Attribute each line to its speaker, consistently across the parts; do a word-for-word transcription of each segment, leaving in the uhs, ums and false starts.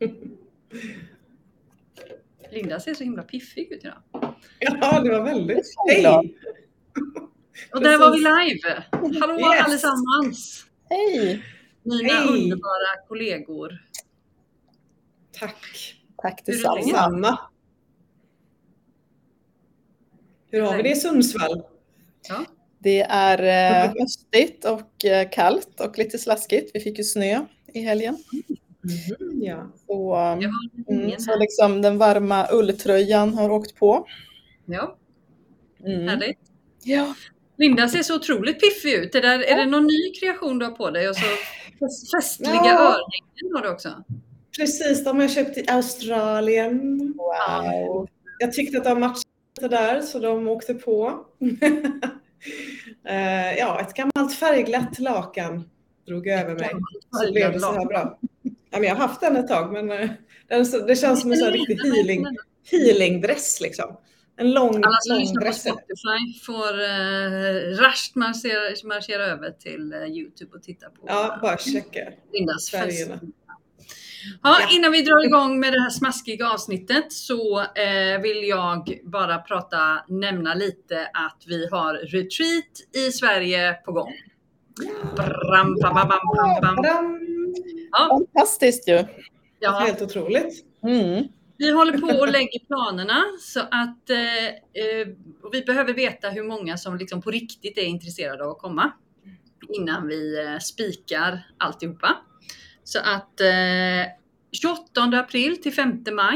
Speaker 1: Linda ser så himla piffig ut idag.
Speaker 2: Ja, det var väldigt. Hej!
Speaker 1: Och där var vi live. Hallå yes. Allesammans.
Speaker 3: Hej.
Speaker 1: Mina Hej. Underbara kollegor.
Speaker 2: Tack.
Speaker 3: Tack detsamma.
Speaker 2: Hur har vi det i Sundsvall?
Speaker 1: Ja.
Speaker 3: Det är eh, höstigt och eh, kallt och lite slaskigt. Vi fick ju snö i helgen.
Speaker 2: Mm, ja.
Speaker 3: Så, mm, så liksom den varma ulltröjan har åkt på.
Speaker 1: Ja,
Speaker 3: mm.
Speaker 1: härligt.
Speaker 3: Ja.
Speaker 1: Linda ser så otroligt piffig ut. Det där, är det någon ny kreation du har på dig? Och så festliga ja. Örhängen har du också.
Speaker 2: Precis, de har jag köpt i Australien.
Speaker 3: Wow.
Speaker 2: Jag tyckte att de matchade där så de åkte på. uh, ja, ett gammalt färgglatt lakan drog över mig. Så blev det så här bra. Ja, men jag har haft den ett tag, men uh, den, det känns som en sån riktig healing, healing-dress liksom. En lång,
Speaker 1: alla som
Speaker 2: lång
Speaker 1: lyssnar på
Speaker 2: dress.
Speaker 1: Spotify får uh, raskt marschera, marschera över till uh, YouTube och titta på
Speaker 2: ja, bara checka
Speaker 1: Lindas
Speaker 2: färgerna.
Speaker 1: Ja, ja. Innan vi drar igång med det här smaskiga avsnittet så eh, vill jag bara prata, nämna lite att vi har retreat i Sverige på gång. Bram, bam, bam, bam, bam.
Speaker 3: Ja. Fantastiskt ju.
Speaker 2: Ja. Helt otroligt.
Speaker 3: Mm.
Speaker 1: Vi håller på och lägger planerna så att eh, och vi behöver veta hur många som liksom på riktigt är intresserade av att komma innan vi eh, spikar alltihopa. Så att eh, tjugoåttonde april till femte maj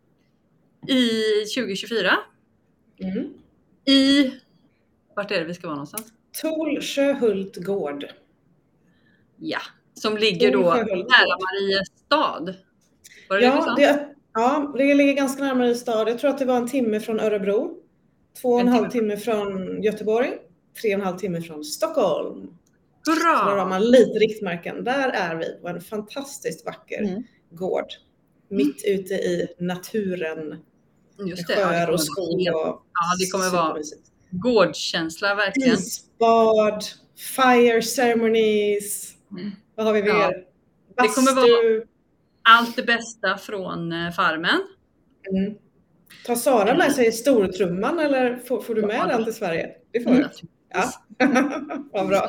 Speaker 1: i tjugohundratjugofyra
Speaker 2: mm.
Speaker 1: i, vart är det vi ska vara någonstans?
Speaker 2: Tolsjöhult gård.
Speaker 1: Ja, som ligger då nära Mariestad. Var det
Speaker 2: ja, det, det, ja, det ligger ganska nära Mariestad. Jag tror att det var en timme från Örebro. Två och en, en halv timme från Göteborg. Tre och en halv timme från Stockholm.
Speaker 1: Hurra!
Speaker 2: Så där har man lite riktmärken. Där är vi på en fantastiskt vacker mm. gård. Mitt mm. ute i naturen.
Speaker 1: Just det,
Speaker 2: sjöar
Speaker 1: ja,
Speaker 2: och skog. Och
Speaker 1: ja, det kommer vara gårdskänsla verkligen.
Speaker 2: Isbad, fire ceremonies. Mm. Vad har vi mer? Ja,
Speaker 1: det kommer vara allt det bästa från farmen.
Speaker 2: Mm. Tar Sara med sig stortrumman eller får, får du med ja, den till Sverige? Det får du. Ja. Vad bra.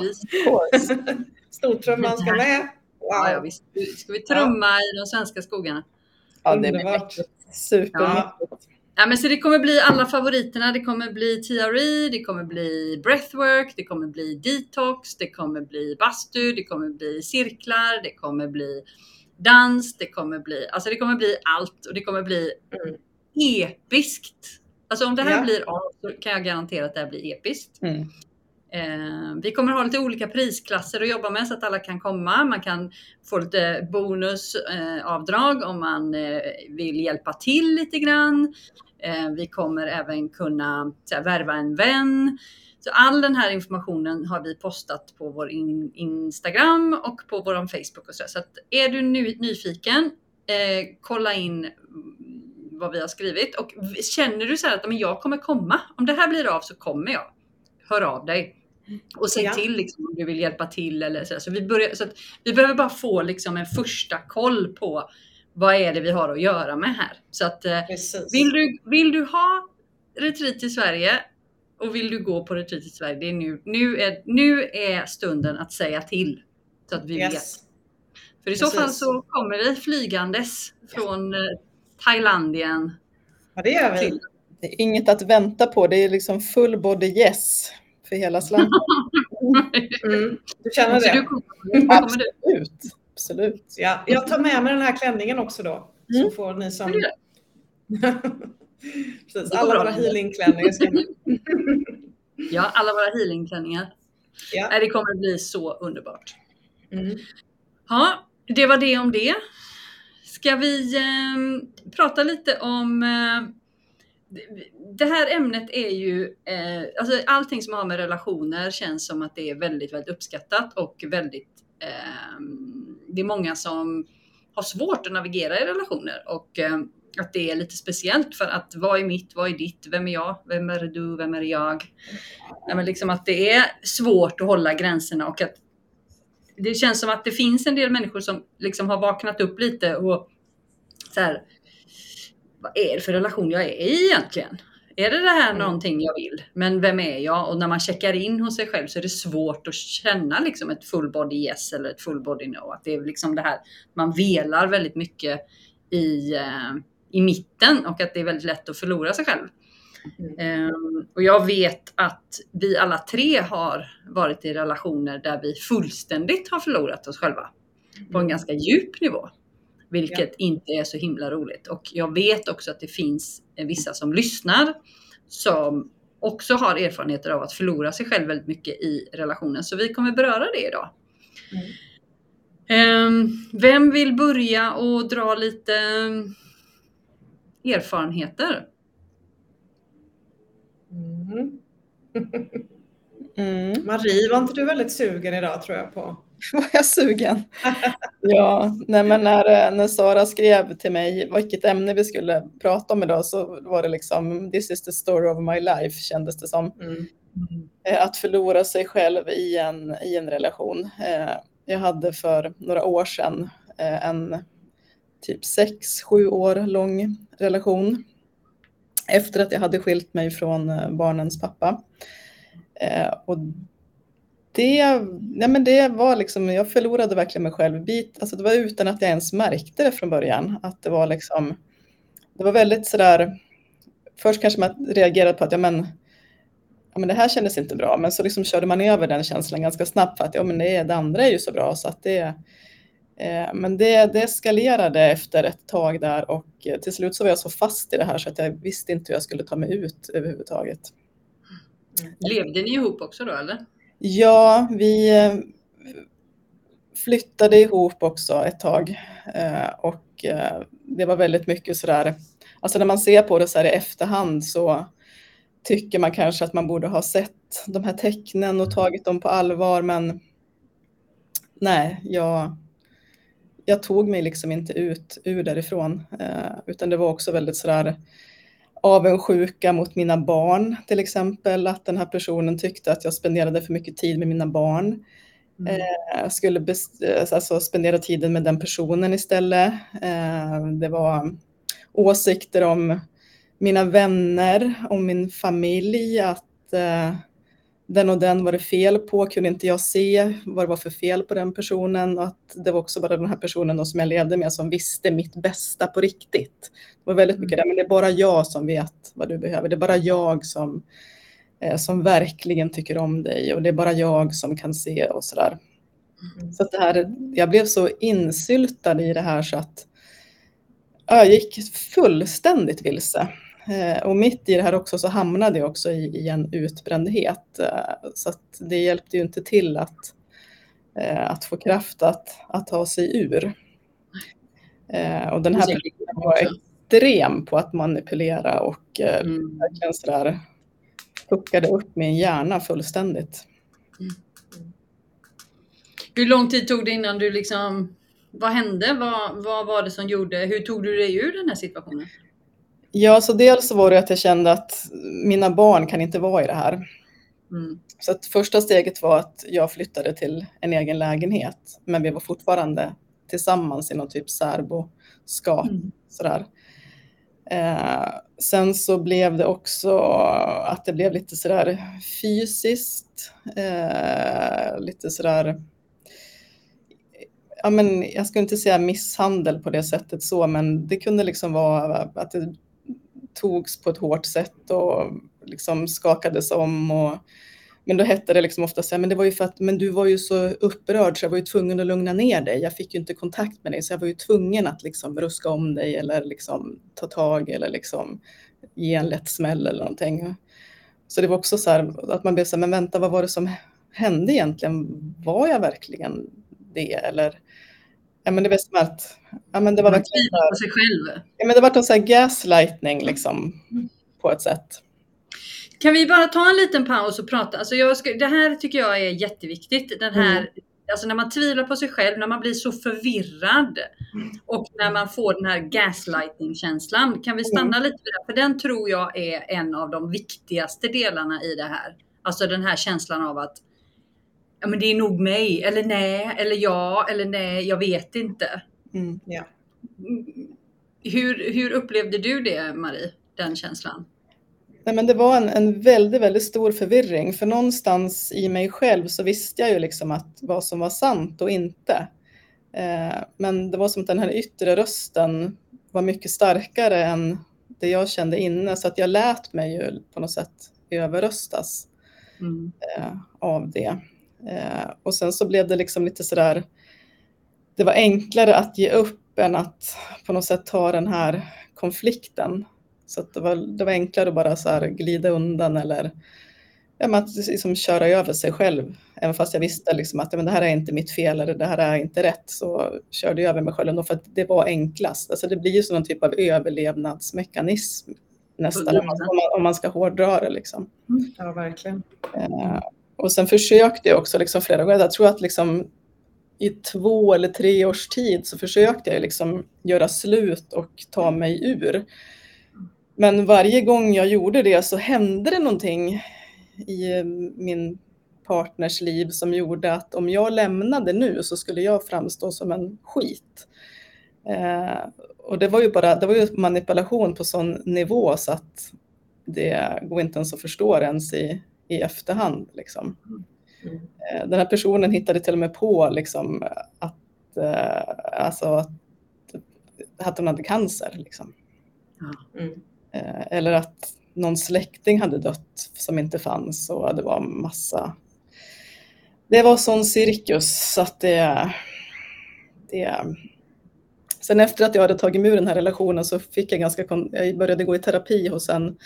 Speaker 2: Stortrumman ska med. Wow.
Speaker 1: Ja, ja, visst. Ska vi trumma ja. i de svenska skogarna?
Speaker 3: Ja, det är super.
Speaker 1: Ja. Ja, men så det kommer bli alla favoriterna. Det kommer bli T R E, det kommer bli breathwork, det kommer bli detox, det kommer bli bastu, det kommer bli cirklar, det kommer bli dans, det kommer bli, alltså det kommer bli allt och det kommer bli mm. episkt. Alltså om det här ja. blir av så kan jag garantera att det här blir episkt.
Speaker 3: Mm.
Speaker 1: Eh, vi kommer ha lite olika prisklasser att jobba med så att alla kan komma. Man kan få lite bonusavdrag eh, om man eh, vill hjälpa till lite grann. Eh, vi kommer även kunna så här, värva en vän. Så all den här informationen har vi postat på vår in- Instagram och på vår Facebook och så. Så att är du nu nyfiken, eh, kolla in vad vi har skrivit. Och känner du så här att men jag kommer komma, om det här blir av så kommer jag. Hör av dig. Och säg ja. till liksom, om du vill hjälpa till. Eller så så vi, börjar, så att vi behöver bara få liksom, en första koll på vad är det vi har att göra med här. Så att, vill, du, vill du ha retreat i Sverige och vill du gå på retreat i Sverige, det är nu, nu, är, nu är stunden att säga till. Så att vi yes. vet. För i Precis. så fall så kommer vi flygandes från eh, Thailandien.
Speaker 2: Ja, det gör vi. Till.
Speaker 3: Det är inget att vänta på. Det är liksom full body yes för hela slanten.
Speaker 2: mm. Du känner
Speaker 1: så
Speaker 2: det?
Speaker 1: Du kommer,
Speaker 3: Absolut. Du? Absolut.
Speaker 2: Ja, jag tar med mig den här klänningen också då. Mm. Så får ni som... Precis, alla våra healingklänningar ska med.
Speaker 1: Ja, alla våra healingklänningar. Ja. Det kommer att bli så underbart.
Speaker 2: Mm.
Speaker 1: Ja, det var det om det. Ska vi eh, prata lite om... Eh, det här ämnet är ju, eh, alltså allting som har med relationer känns som att det är väldigt, väldigt uppskattat och väldigt, eh, det är många som har svårt att navigera i relationer och eh, att det är lite speciellt för att vad är mitt, vad är ditt, vem är jag, vem är du, vem är jag? Ja, men liksom att det är svårt att hålla gränserna och att det känns som att det finns en del människor som liksom har vaknat upp lite och så här, vad är det för relation jag är i egentligen? Är det det här
Speaker 2: Mm.
Speaker 1: någonting jag vill? Men vem är jag? Och när man checkar in hos sig själv så är det svårt att känna liksom ett full body yes eller ett full body no. Att det är liksom det här, man velar väldigt mycket i, uh, i mitten och att det är väldigt lätt att förlora sig själv. Mm. Um, och jag vet att vi alla tre har varit i relationer där vi fullständigt har förlorat oss själva. Mm. På en ganska djup nivå. Vilket ja. inte är så himla roligt. Och jag vet också att det finns vissa som lyssnar som också har erfarenheter av att förlora sig själv väldigt mycket i relationen. Så vi kommer beröra det idag. Mm. Um, vem vill börja och dra lite erfarenheter?
Speaker 2: Mm. mm. Marie, var inte du väldigt sugen idag tror jag på?
Speaker 3: Var jag sugen? Ja, nej, men när, när Sara skrev till mig vilket ämne vi skulle prata om idag så var det liksom this is the story of my life kändes det som. Mm. Mm. Att förlora sig själv i en, i en relation. Jag hade för några år sedan en typ sex, sju år lång relation. Efter att jag hade skilt mig från barnens pappa. Och Det, nej men det var liksom, jag förlorade verkligen mig själv bit. Alltså det var utan att jag ens märkte det från början. Att det var liksom, det var väldigt sådär, först kanske man reagerade på att ja men, ja men det här kändes inte bra. Men så liksom körde man över den känslan ganska snabbt för att ja men det, det andra är ju så bra. Så att det, eh, men det, det eskalerade efter ett tag där och till slut så var jag så fast i det här så att jag visste inte hur jag skulle ta mig ut överhuvudtaget.
Speaker 1: Mm. Levde ni ihop också då eller?
Speaker 3: Ja, vi flyttade ihop också ett tag och det var väldigt mycket sådär, alltså när man ser på det så här i efterhand så tycker man kanske att man borde ha sett de här tecknen och tagit dem på allvar, men nej, jag, jag tog mig liksom inte ut ur därifrån utan det var också väldigt sådär avundsjuka mot mina barn till exempel, att den här personen tyckte att jag spenderade för mycket tid med mina barn. Mm. Eh, skulle best- alltså spendera tiden med den personen istället. Eh, det var åsikter om mina vänner, om min familj, att eh, den och den var det fel på, kunde inte jag se vad det var för fel på den personen och att det var också bara den här personen då som jag levde med som visste mitt bästa på riktigt. Det var väldigt mycket där, men det är bara jag som vet vad du behöver. Det är bara jag som, eh, som verkligen tycker om dig och det är bara jag som kan se och sådär. Mm. Så att det här, jag blev så insyltad i det här så att jag gick fullständigt vilse. Och mitt i det här också så hamnade jag också i, i en utbrändhet. Så att det hjälpte ju inte till att, att få kraft att, att ta sig ur. Och den här personen var extrem på att manipulera och mm. verkligen sådär puckade upp min hjärna fullständigt. Mm.
Speaker 1: Hur lång tid tog det innan du liksom, vad hände? Vad, vad var det som gjorde, hur tog du dig ur den här situationen?
Speaker 3: Ja, så dels så var det att jag kände att mina barn kan inte vara i det här. Mm. Så att första steget var att jag flyttade till en egen lägenhet. Men vi var fortfarande tillsammans i någon typ särboskap. Mm. Sådär. Eh, sen så blev det också att det blev lite sådär fysiskt. Eh, lite sådär, ja men jag ska inte säga misshandel på det sättet så. Men det kunde liksom vara att det togs på ett hårt sätt och liksom skakades om och, men då hette det liksom ofta så här, men det var ju för att men du var ju så upprörd så jag var ju tvungen att lugna ner dig. Jag fick ju inte kontakt med dig så jag var ju tvungen att liksom ruska om dig eller liksom ta tag eller liksom ge en lätt smäll eller någonting. Så det var också så här att man blev så här, men vänta, vad var det som hände egentligen? Var jag verkligen det eller ja, men det var som att ja, men det var verkligen
Speaker 1: på sig själv.
Speaker 3: Ja, men det var en sån här gaslightning liksom på ett sätt.
Speaker 1: Kan vi bara ta en liten paus och prata? Alltså jag ska, det här tycker jag är jätteviktigt. Den här, mm. alltså när man tvivlar på sig själv, när man blir så förvirrad mm. och när man får den här gaslighting-känslan. Kan vi stanna mm. lite vid det? För den tror jag är en av de viktigaste delarna i det här. Alltså den här känslan av att ja, men det är nog mig, eller nej, eller ja, eller nej, jag vet inte.
Speaker 2: Mm. Ja.
Speaker 1: hur, hur upplevde du det, Marie, den känslan?
Speaker 3: Nej, men det var en, en väldigt, väldigt stor förvirring. För någonstans i mig själv så visste jag ju liksom att vad som var sant och inte. Eh, men det var som att den här yttre rösten var mycket starkare än det jag kände inne. Så att jag lät mig ju på något sätt överröstas mm. eh, av det. Eh, och sen så blev det liksom lite sådär, det var enklare att ge upp än att på något sätt ta den här konflikten. Så att det, var, det var enklare att bara så här glida undan eller ja, att liksom köra över sig själv. Även fast jag visste liksom att men det här är inte mitt fel eller det här är inte rätt, så körde jag över mig själv ändå för att det var enklast. Alltså det blir ju sån typ av överlevnadsmekanism nästan om man, om man ska hårdra det. Liksom.
Speaker 2: Ja, verkligen.
Speaker 3: Uh, och sen försökte jag också liksom flera gånger. Jag tror att liksom i två eller tre års tid så försökte jag liksom göra slut och ta mig ur. Men varje gång jag gjorde det så hände det någonting i min partners liv som gjorde att om jag lämnade nu så skulle jag framstå som en skit. Eh, och det var ju bara det var ju manipulation på sån nivå så att det går inte ens att förstå ens i, i efterhand. Liksom. Mm. Eh, den här personen hittade till och med på liksom, att, eh, alltså, att, att hon hade cancer. Liksom. Mm. Eller att någon släkting hade dött som inte fanns och det var massa. Det var sån cirkus så att det, det... Sen efter att jag hade tagit mig ur den här relationen så fick jag ganska, jag började gå i terapi hos en,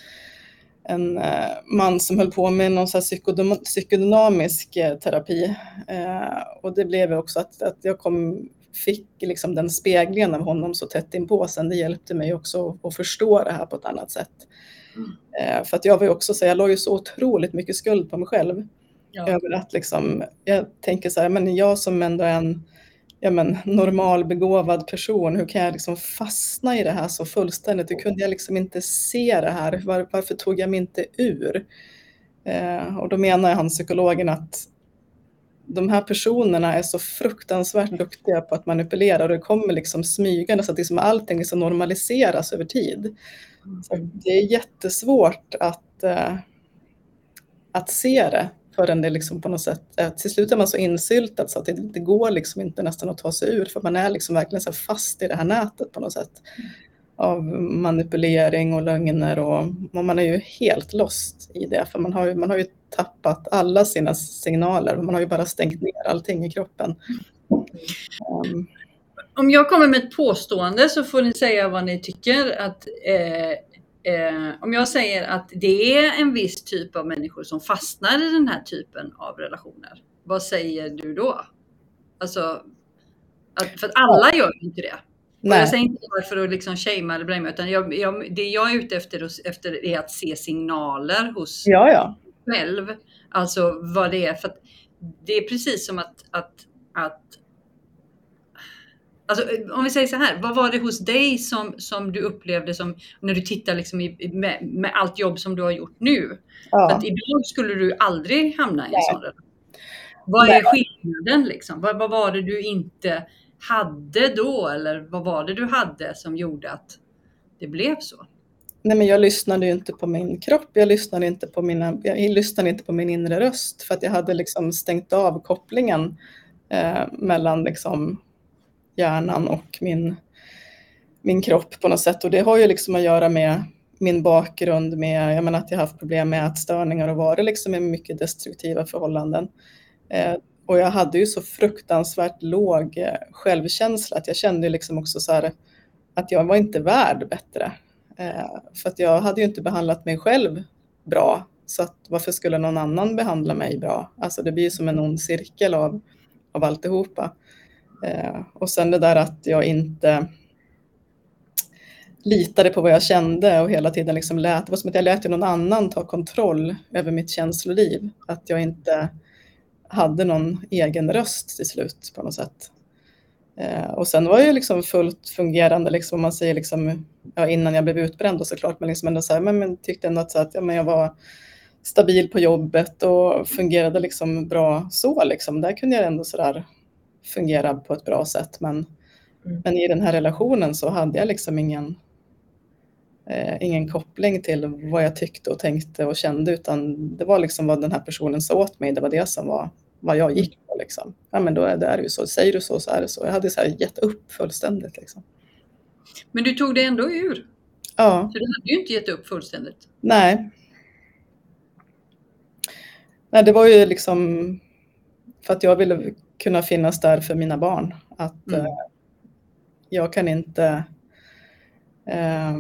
Speaker 3: en man som höll på med någon så här psykodynamisk terapi. Och det blev också att, att jag kom fick liksom den speglingen av honom så tätt in på sen. Det hjälpte mig också att förstå det här på ett annat sätt. Mm. Eh, för att jag var ju också så jag la ju så otroligt mycket skuld på mig själv. Ja. Över att liksom, jag tänker så här, men jag som ändå är en ja, men, normal begåvad person, hur kan jag liksom fastna i det här så fullständigt? Hur kunde jag liksom inte se det här? Var, varför tog jag mig inte ur? Eh, och då menar han psykologen att de här personerna är så fruktansvärt duktiga på att manipulera och det kommer liksom smygande så att liksom allting liksom normaliseras över tid. Så det är jättesvårt att, äh, att se det förrän det liksom på något sätt, äh, till slut är man så insyltad så att det, det går liksom inte nästan att ta sig ur för man är liksom verkligen så fast i det här nätet på något sätt av manipulering och lögner och, och man är ju helt lost i det för man har ju, man har ju tappat alla sina signaler. Man har ju bara stängt ner allting i kroppen. Um.
Speaker 1: Om jag kommer med ett påstående så får ni säga vad ni tycker. Att, eh, eh, om jag säger att det är en viss typ av människor som fastnar i den här typen av relationer. Vad säger du då? Alltså, att, för att alla gör inte det. Nej. Jag säger inte för att liksom shama eller blamea, utan jag, jag, det jag är ute efter, efter är att se signaler hos
Speaker 3: ja, ja.
Speaker 1: själv. Alltså vad det är. För att det är precis som att, att, att alltså, om vi säger så här, vad var det hos dig som, som du upplevde som när du tittar liksom i, med, med allt jobb som du har gjort nu? Ja. Att ibland skulle du aldrig hamna i en sån relation. Vad är skillnaden liksom? Vad, vad var det du inte hade då? Eller vad var det du hade som gjorde att det blev så?
Speaker 3: Nej, men jag lyssnade ju inte på min kropp. Jag lyssnade inte på mina, jag lyssnade inte på min inre röst. För att jag hade liksom stängt av kopplingen eh, mellan liksom hjärnan och min, min kropp på något sätt. Och det har ju liksom att göra med min bakgrund. Med, jag menar att jag har haft problem med ätstörningar och varit liksom i mycket destruktiva förhållanden. Eh, och jag hade ju så fruktansvärt låg eh, självkänsla. Att jag kände liksom också så här att jag var inte värd bättre. För att jag hade ju inte behandlat mig själv bra. Så att varför skulle någon annan behandla mig bra? Alltså det blir ju som en ond cirkel av, av alltihopa. Och sen det där att jag inte litade på vad jag kände och hela tiden liksom lät. Det var som att jag lät någon annan ta kontroll över mitt känsloliv. Att jag inte hade någon egen röst till slut på något sätt. Eh, och sen var jag liksom fullt fungerande, liksom, om man säger liksom, ja, innan jag blev utbränd och såklart, men liksom ändå så här, men, men tyckte ändå att, så att ja, men jag var stabil på jobbet och fungerade liksom bra så liksom. Där kunde jag ändå så där fungera på ett bra sätt, men Mm. Men i den här relationen så hade jag liksom ingen, eh, ingen koppling till vad jag tyckte och tänkte och kände, utan det var liksom vad den här personen sa åt mig. Det var det som var vad jag gick på liksom. Ja, men då är det, är det ju så. Säger du så så är det så. Jag hade så här gett upp fullständigt liksom.
Speaker 1: Men du tog det ändå ur?
Speaker 3: Ja.
Speaker 1: Så du hade ju inte gett upp fullständigt?
Speaker 3: Nej. Nej, det var ju liksom för att jag ville kunna finnas där för mina barn. Att mm. eh, jag kan inte... Eh,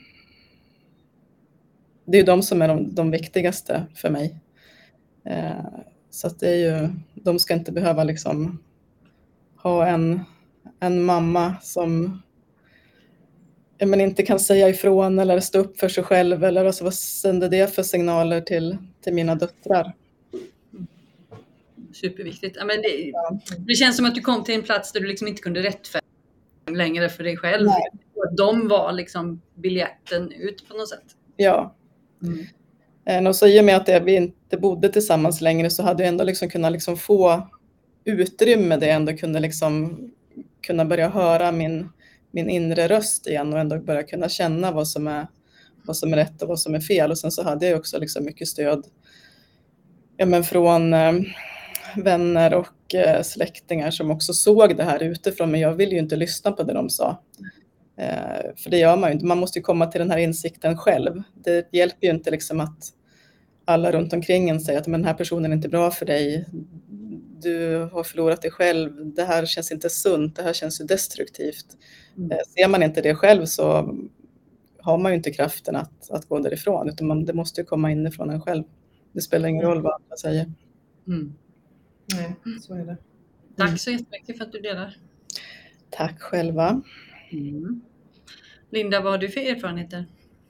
Speaker 3: det är ju de som är de, de viktigaste för mig. Eh, så att det är ju... De ska inte behöva liksom ha en, en mamma som ja, men inte kan säga ifrån eller stå upp för sig själv. Eller alltså, vad sänder det för signaler till, till mina döttrar?
Speaker 1: Superviktigt. Ja, men det, det känns som att du kom till en plats där du liksom inte kunde rättfärdiga längre för dig själv. Nej. De var liksom biljetten ut på något sätt.
Speaker 3: Ja. Mm. Och så i och med att vi inte bodde tillsammans längre så hade jag ändå liksom kunnat liksom få utrymme där jag ändå kunde, liksom, kunna börja höra min, min inre röst igen och ändå börja kunna känna vad som är, vad som är rätt och vad som är fel. Och sen så hade jag också liksom mycket stöd ja, men från eh, vänner och eh, släktingar som också såg det här utifrån, men jag ville ju inte lyssna på det de sa. Eh, för det gör man ju inte. Man måste ju komma till den här insikten själv. Det hjälper ju inte liksom att alla runt omkring en säger att men den här personen är inte bra för dig. Du har förlorat dig själv. Det här känns inte sunt. Det här känns ju destruktivt. Mm. Eh, ser man inte det själv så har man ju inte kraften att, att gå därifrån. Utan man, det måste ju komma inifrån en själv. Det spelar ingen roll vad andra säger.
Speaker 2: Mm. Nej, så är det.
Speaker 1: Tack så jättemycket för att du delar.
Speaker 3: Tack själva.
Speaker 1: Mm. Linda, vad har du för erfarenheter?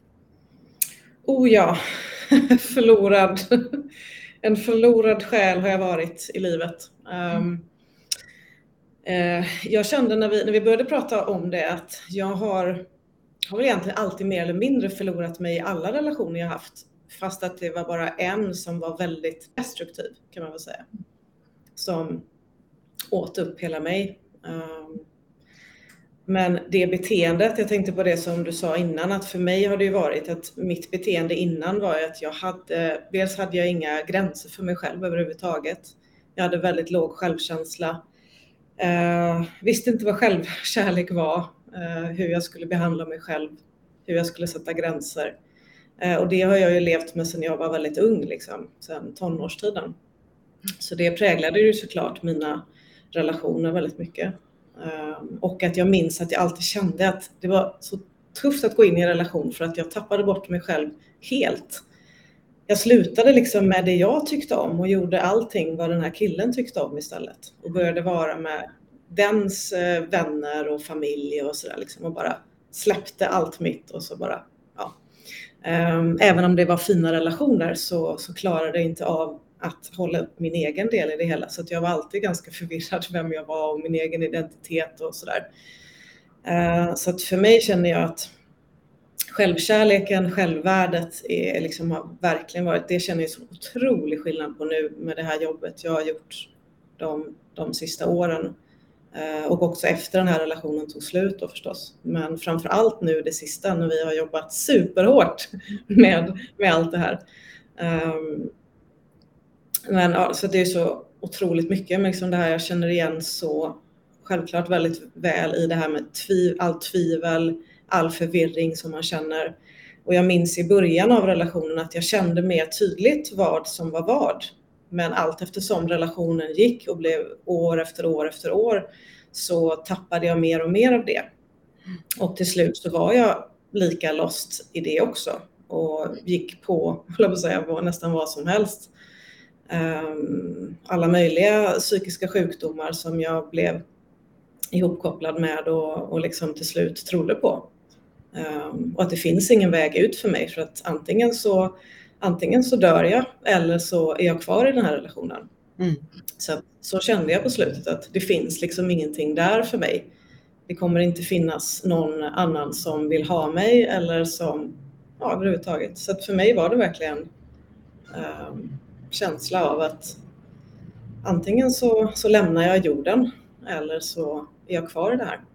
Speaker 2: Oh ja, förlorad. En förlorad själ har jag varit i livet. Um, eh, jag kände när vi, när vi började prata om det att jag har, har väl egentligen alltid mer eller mindre förlorat mig i alla relationer jag haft. Fast att det var bara en som var väldigt destruktiv kan man väl säga. Som åt upp hela mig. Um, Men det beteendet, jag tänkte på det som du sa innan, att för mig har det ju varit att mitt beteende innan var att jag hade, dels hade jag inga gränser för mig själv överhuvudtaget. Jag hade väldigt låg självkänsla. Eh, visste inte vad självkärlek var, eh, hur jag skulle behandla mig själv, hur jag skulle sätta gränser. Eh, och det har jag ju levt med sedan jag var väldigt ung, liksom, sedan tonårstiden. Så det präglade ju såklart mina relationer väldigt mycket. Um, och att jag minns att jag alltid kände att det var så tufft att gå in i en relation för att jag tappade bort mig själv helt. Jag slutade liksom med det jag tyckte om och gjorde allting vad den här killen tyckte om istället. Och började vara med dens uh, vänner och familj och sådär liksom, och bara släppte allt mitt och så bara, ja. Um, även om det var fina relationer så, så klarade jag inte av att hålla upp min egen del i det hela. Så att jag var alltid ganska förvirrad vem jag var och min egen identitet och sådär. Uh, så att för mig känner jag att självkärleken, självvärdet är liksom, har verkligen varit, det känner jag så otrolig skillnad på nu med det här jobbet jag har gjort de, de sista åren. Uh, och också efter den här relationen tog slut då förstås. Men framförallt nu det sista när vi har jobbat superhårt med, med allt det här. Um, Men ja, så det är så otroligt mycket, men liksom det här jag känner igen så självklart väldigt väl i det här med tviv, all tvivel, all förvirring som man känner. Och jag minns i början av relationen att jag kände mer tydligt vad som var vad. Men allt eftersom relationen gick och blev år efter år efter år så tappade jag mer och mer av det. Och till slut så var jag lika lost i det också och gick på, jag vill säga, nästan vad som helst. Alla möjliga psykiska sjukdomar som jag blev ihopkopplad med och, och liksom till slut trodde på. Um, och att det finns ingen väg ut för mig för att antingen så, antingen så dör jag eller så är jag kvar i den här relationen. Mm. Så, så kände jag på slutet att det finns liksom ingenting där för mig. Det kommer inte finnas någon annan som vill ha mig eller som, ja, överhuvudtaget. Så att för mig var det verkligen um, känsla av att antingen så, så lämnar jag jorden eller så är jag kvar i det här.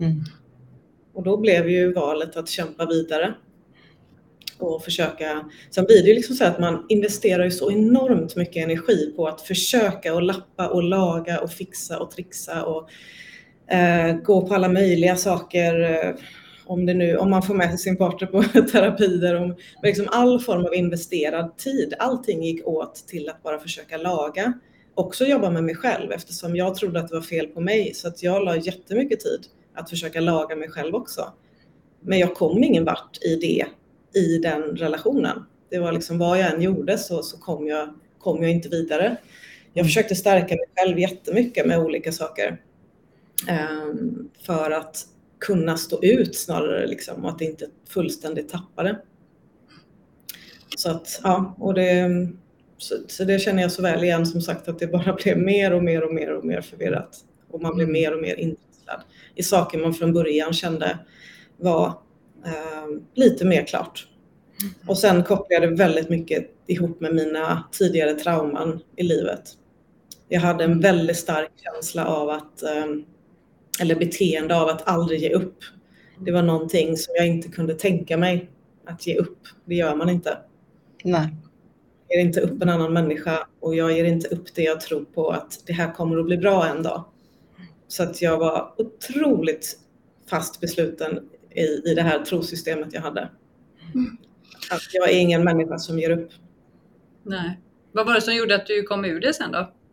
Speaker 3: Mm.
Speaker 2: Och då blev ju valet att kämpa vidare. Och försöka, sen blir det ju liksom så att man investerar ju så enormt mycket energi på att försöka och lappa och laga och fixa och trixa och eh, gå på alla möjliga saker. Eh, om, det nu, om man får med sin partner på terapier, om liksom all form av investerad tid. Allting gick åt till att bara försöka laga. Också jobba med mig själv eftersom jag trodde att det var fel på mig. Så att jag la jättemycket tid att försöka laga mig själv också. Men jag kom ingen vart i det. I den relationen. Det var liksom vad jag än gjorde så, så kom, jag, kom jag inte vidare. Jag försökte stärka mig själv jättemycket med olika saker. Um, för att kunna stå ut snarare liksom, och att inte fullständigt tappa det. Så att, ja, och det, så, så det känner jag så väl igen som sagt att det bara blev mer och mer och mer och mer förvirrat. Och man blev mer och mer intresserad i saker man från början kände var Uh, lite mer klart. Och sen kopplade jag väldigt mycket ihop med mina tidigare trauman i livet. Jag hade en väldigt stark känsla av att um, eller beteende av att aldrig ge upp. Det var någonting som jag inte kunde tänka mig att ge upp. Det gör man inte.
Speaker 3: Nej.
Speaker 2: Jag ger inte upp en annan människa och jag ger inte upp det jag tror på att det här kommer att bli bra en dag. Så att jag var otroligt fast besluten I, i det här trosystemet jag hade. Mm. Att jag är ingen människa som ger upp.
Speaker 1: Nej. Vad var det som gjorde att du kom ur det sen då?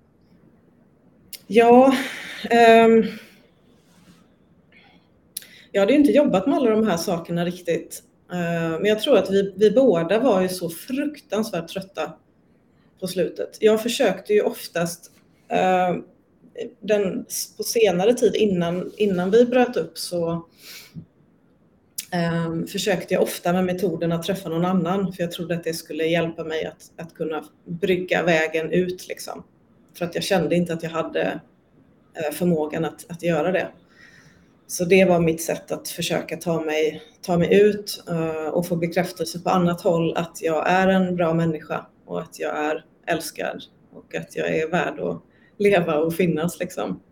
Speaker 2: Ja, um, jag hade ju inte jobbat med alla de här sakerna riktigt. Uh, men jag tror att vi, vi båda var ju så fruktansvärt trötta på slutet. Jag försökte ju oftast uh, den, på senare tid innan, innan vi bröt upp så Um, försökte jag ofta med metoden att träffa någon annan för jag trodde att det skulle hjälpa mig att, att kunna brygga vägen ut liksom. För att jag kände inte att jag hade uh, förmågan att, att göra det. Så det var mitt sätt att försöka ta mig, ta mig ut uh, och få bekräftelse på annat håll att jag är en bra människa och att jag är älskad och att jag är värd att leva och finnas liksom.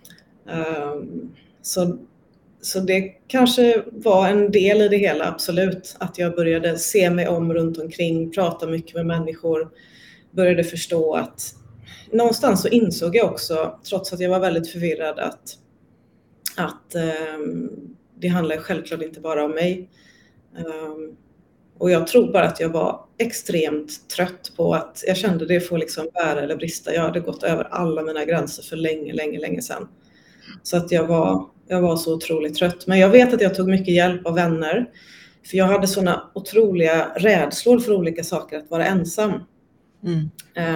Speaker 2: Um, så Så det kanske var en del i det hela, absolut. Att jag började se mig om runt omkring, prata mycket med människor. Började förstå att någonstans så insåg jag också, trots att jag var väldigt förvirrad, att, att um, det handlar självklart inte bara om mig. Um, och jag tror bara att jag var extremt trött på att jag kände det får liksom bära eller brista. Jag hade gått över alla mina gränser för länge, länge, länge sedan. Så att jag var... Jag var så otroligt trött. Men jag vet att jag tog mycket hjälp av vänner. För jag hade såna otroliga rädslor för olika saker. Att vara ensam. Mm.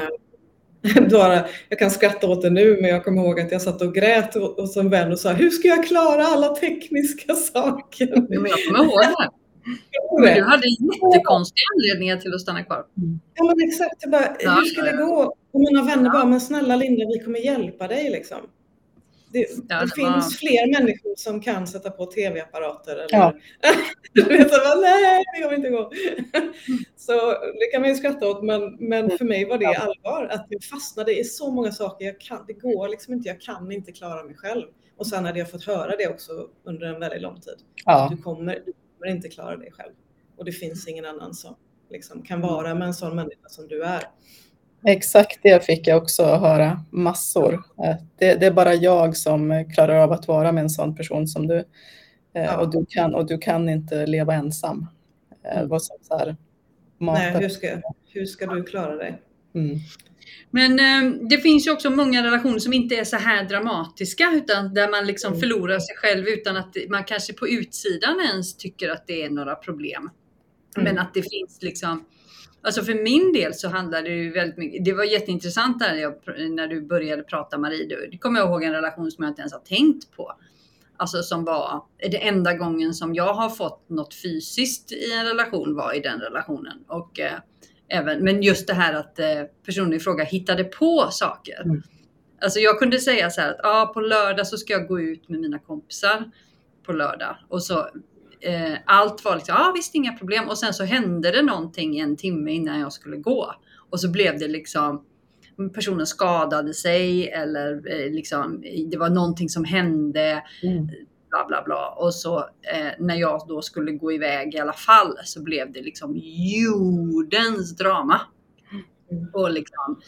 Speaker 2: Eh, bara, jag kan skratta åt det nu. Men jag kommer ihåg att jag satt och grät och, och som vän och sa. Hur ska jag klara alla tekniska saker?
Speaker 1: Men jag kommer ihåg det. Men du hade jättekonstiga anledningar till att stanna kvar.
Speaker 2: Mm. Ja men exakt. Jag bara, ja, hur ska det gå? Och mina vänner bara. Men snälla Linda, vi kommer hjälpa dig liksom. Det, ja, det, det finns var... fler människor som kan sätta på tv-apparater. Eller... Ja. Du vet, så bara, nej, det kommer inte gå. Så det kan man ju skratta åt. Men, men för mig var det allvar. Att jag fastnade i så många saker. Jag kan, det går liksom inte. Jag kan inte klara mig själv. Och sen hade jag fått höra det också under en väldigt lång tid. Ja. Du, kommer, du kommer inte klara dig själv. Och det finns ingen annan som liksom, kan vara med en sån människa som du är.
Speaker 3: Exakt det fick jag också höra massor. Det, det är bara jag som klarar av att vara med en sån person som du. Ja. Och, du kan, och du kan inte leva ensam. Det var så här,
Speaker 2: Nej, hur ska, hur ska du klara dig?
Speaker 3: Mm.
Speaker 1: Men eh, det finns ju också många relationer som inte är så här dramatiska. Utan där man liksom mm. förlorar sig själv utan att man kanske på utsidan ens tycker att det är några problem. Mm. Men att det finns liksom... Alltså för min del så handlar det ju väldigt mycket. Det var jätteintressant där jag, när du började prata, Marie. Det kommer jag ihåg en relation som jag inte ens har tänkt på. Alltså som var det enda gången som jag har fått något fysiskt i en relation var i den relationen. Och eh, även, men just det här att eh, personen i fråga hittade på saker. Mm. Alltså jag kunde säga så här att ah, på lördag så ska jag gå ut med mina kompisar på lördag. Och så... Eh, allt var liksom, ja ah, visst inga problem. Och sen så hände det någonting en timme innan jag skulle gå. Och så blev det liksom, personen skadade sig. Eller eh, liksom, det var någonting som hände. Mm. bla bla bla. Och så eh, när jag då skulle gå iväg i alla fall så blev det liksom jordens drama. Och liksom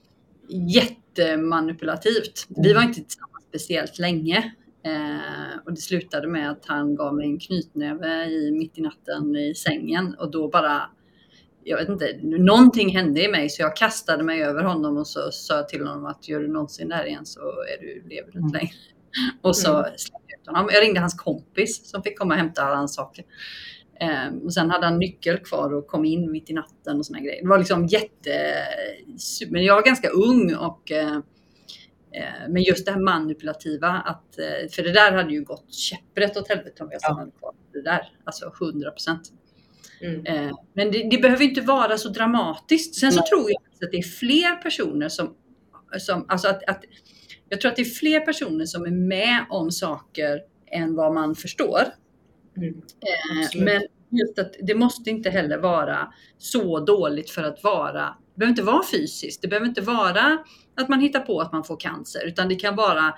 Speaker 1: jättemanipulativt. Vi var inte tillsammans speciellt länge. Eh, och det slutade med att han gav mig en knytnäve i, mitt i natten i sängen. Och då bara, jag vet inte, någonting hände i mig. Så jag kastade mig över honom och så sa till honom att gör du någonsin där igen så är du, lever du inte längre. Och så mm. släppte jag ut honom. Jag ringde hans kompis som fick komma och hämta alla hans saker. Um, och sen hade han nyckel kvar och kom in mitt i natten och såna grejer. Det var liksom jätte... Men jag var ganska ung och... Uh, uh, men just det här manipulativa, att, uh, för det där hade ju gått käpprätt åt helvete om jag stannade ja. kvar. Det där, alltså hundra procent. Mm. Uh, men det, det behöver inte vara så dramatiskt. Sen så mm. tror jag att det är fler personer som... som alltså att, att, jag tror att det är fler personer som är med om saker än vad man förstår. Mm. Eh, men just att det måste inte heller vara så dåligt för att vara, det behöver inte vara fysiskt, det behöver inte vara att man hittar på att man får cancer, utan det kan vara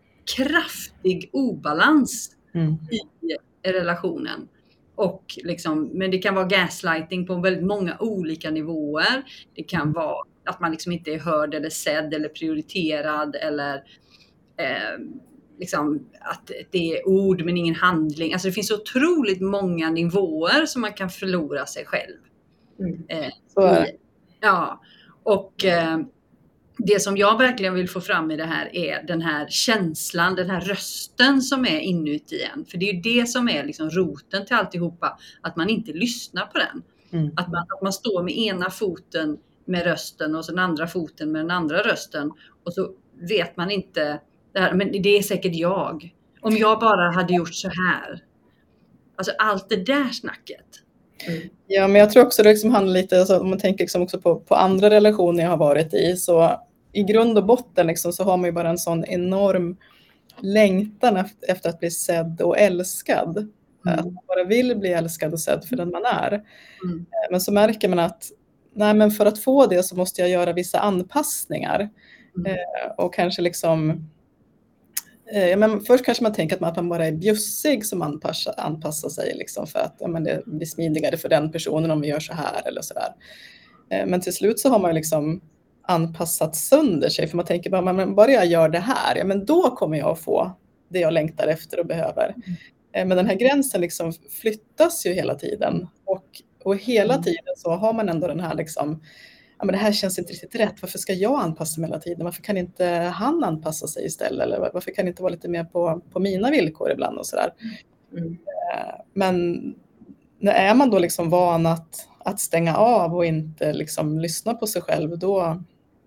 Speaker 1: kraftig obalans mm. i relationen. Och liksom, men det kan vara gaslighting på väldigt många olika nivåer. Det kan vara att man liksom inte är hörd eller sedd eller prioriterad eller eh, liksom att det är ord men ingen handling. Alltså det finns otroligt många nivåer som man kan förlora sig själv. Mm. Eh,
Speaker 3: Så.
Speaker 1: I, ja, och eh, det som jag verkligen vill få fram i det här är den här känslan, den här rösten som är inuti en. För det är ju det som är liksom roten till alltihopa, att man inte lyssnar på den. Mm. Att, man, att man står med ena foten med rösten och så den andra foten med den andra rösten. Och så vet man inte, det här, men det är säkert jag. Om jag bara hade gjort så här. Alltså allt det där snacket.
Speaker 3: Mm. Ja, men jag tror också det liksom handlar lite, alltså, om man tänker liksom också på, på andra relationer jag har varit i, så i grund och botten liksom, så har man ju bara en sån enorm längtan efter, efter att bli sedd och älskad. Mm. Att man bara vill bli älskad och sedd för den man är. Mm. Men så märker man att nej, men för att få det så måste jag göra vissa anpassningar. Mm. Eh, och kanske liksom eh, men först kanske man tänker att man, att man bara är bjussig som anpassar, anpassar sig liksom, för att ja, men det blir smidigare för den personen om vi gör så här eller sådär. Eh, men till slut så har man liksom anpassat sönder sig, för man tänker bara, men bara jag gör det här, ja, men då kommer jag att få det jag längtar efter och behöver. Mm. Eh, men den här gränsen liksom flyttas ju hela tiden, och, och hela mm. tiden så har man ändå den här liksom, ja, men det här känns inte riktigt rätt. Varför ska jag anpassa mig hela tiden? Varför kan inte han anpassa sig istället? Eller varför kan det inte vara lite mer på, på mina villkor ibland och sådär? Mm. Men när är man då liksom van att, att stänga av och inte liksom lyssna på sig själv, då,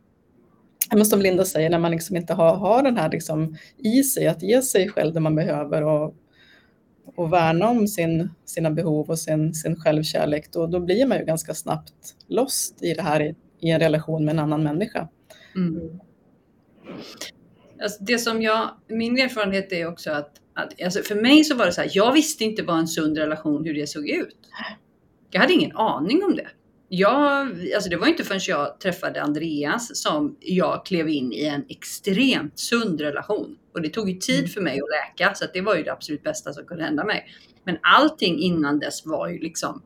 Speaker 3: men som Linda säger, när man liksom inte har, har den här liksom i sig att ge sig själv det man behöver och, och värna om sin, sina behov och sin, sin självkärlek, då, då blir man ju ganska snabbt lost i det här i, i en relation med en annan människa.
Speaker 1: Mm. Alltså det som jag, min erfarenhet är också att, att alltså för mig så var det så här, jag visste inte vad en sund relation, hur det såg ut. Jag hade ingen aning om det. Jag, alltså det var inte förrän jag träffade Andreas som jag klev in i en extremt sund relation. Och det tog ju tid för mig att läka, så att det var ju det absolut bästa som kunde hända mig. Men allting innan dess var ju liksom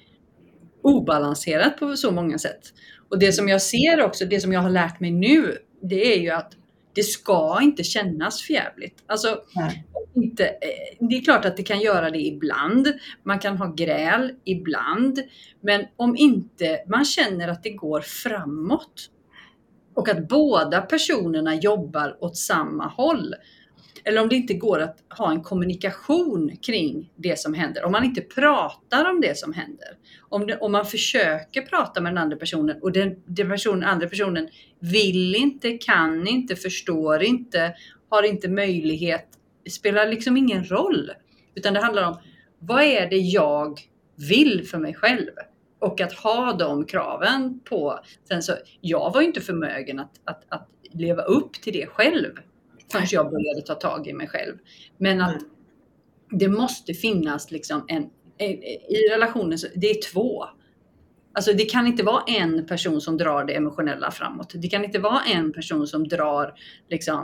Speaker 1: obalanserat på så många sätt. Och det som jag ser också, det som jag har lärt mig nu, det är ju att det ska inte kännas förjävligt. Alltså, inte, det är klart att det kan göra det ibland. Man kan ha gräl ibland. Men om inte man känner att det går framåt och att båda personerna jobbar åt samma håll, eller om det inte går att ha en kommunikation kring det som händer, om man inte pratar om det som händer, om, det, om man försöker prata med den andra personen och den, den personen, andra personen vill inte, kan inte, förstår inte, har inte möjlighet, det spelar liksom ingen roll, utan det handlar om vad är det jag vill för mig själv och att ha de kraven på. Sen så, jag var ju inte förmögen att, att, att leva upp till det själv förrän jag började ta tag i mig själv. Men att det måste finnas liksom en, en i relationen, det är två. Alltså det kan inte vara en person som drar det emotionella framåt. Det kan inte vara en person som drar liksom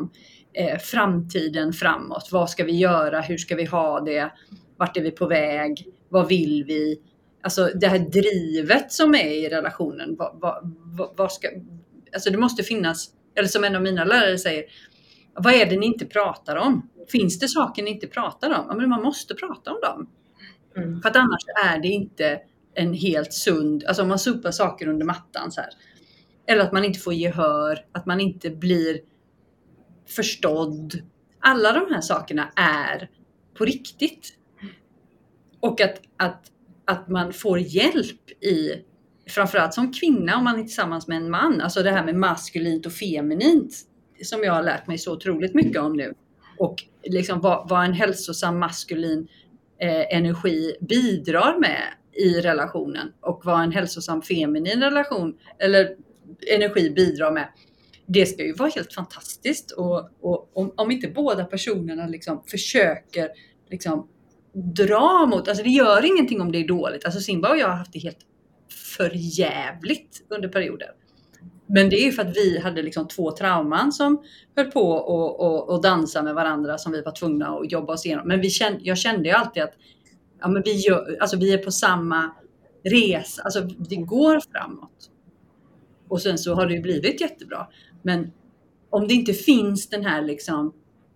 Speaker 1: eh, framtiden framåt. Vad ska vi göra? Hur ska vi ha det? Vart är vi på väg? Vad vill vi? Alltså det här drivet som är i relationen. Vad, vad, vad, vad ska, alltså det måste finnas, eller som en av mina lärare säger, vad är det ni inte pratar om? Finns det saker ni inte pratar om? Ja, men man måste prata om dem. Mm. För att annars är det inte en helt sund, alltså om man sopar saker under mattan så här. Eller att man inte får gehör, att man inte blir förstådd. Alla de här sakerna är på riktigt. Och att, att, att man får hjälp i, framförallt som kvinna om man är tillsammans med en man. Alltså det här med maskulint och feminint som jag har lärt mig så otroligt mycket om nu. Och liksom vad, vad en hälsosam maskulin eh, energi bidrar med i relationen. Och vad en hälsosam feminin relation eller energi bidrar med. Det ska ju vara helt fantastiskt. Och, och om, om inte båda personerna liksom försöker liksom dra mot, alltså det gör ingenting om det är dåligt. Alltså Simba och jag har haft det helt förjävligt under perioder. Men det är ju för att vi hade liksom två trauman som höll på och, och, och dansa med varandra som vi var tvungna att jobba oss igenom. Men vi kände, jag kände ju alltid att ja, men vi, gör, alltså vi är på samma resa, alltså det går framåt. Och sen så har det ju blivit jättebra. Men om det inte finns den här liksom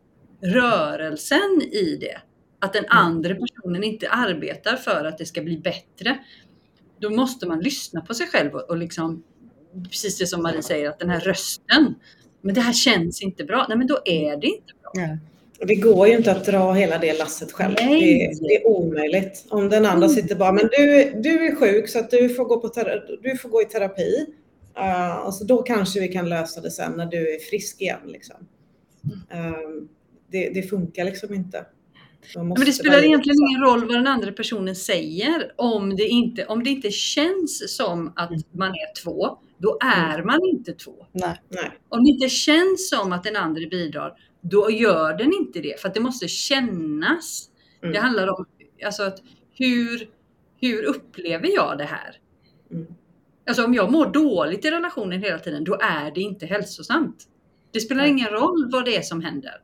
Speaker 1: rörelsen i det, att den andra personen inte arbetar för att det ska bli bättre, då måste man lyssna på sig själv och, och liksom, precis det som Marie säger, att den här rösten, men det här känns inte bra. Nej, men då är det inte bra.
Speaker 2: Ja. Det går ju inte att dra hela det lasset själv. Det, det är omöjligt. Om den andra sitter bara, men du, du är sjuk så att du får gå, på terapi, du får gå i terapi. Uh, alltså då kanske vi kan lösa det sen när du är frisk igen. Liksom. Uh, det, det funkar liksom inte.
Speaker 1: Men det spelar egentligen ingen roll vad den andra personen säger. Om det inte, om det inte känns som att man är två, då är man inte två.
Speaker 3: Nej.
Speaker 2: Nej.
Speaker 1: Om det inte känns som att den andra bidrar, då gör den inte det. För att det måste kännas. Mm. Det handlar om alltså att hur, hur upplever jag det här? Mm. Alltså om jag mår dåligt i relationen hela tiden, då är det inte hälsosamt. Det spelar ingen roll vad det är som händer.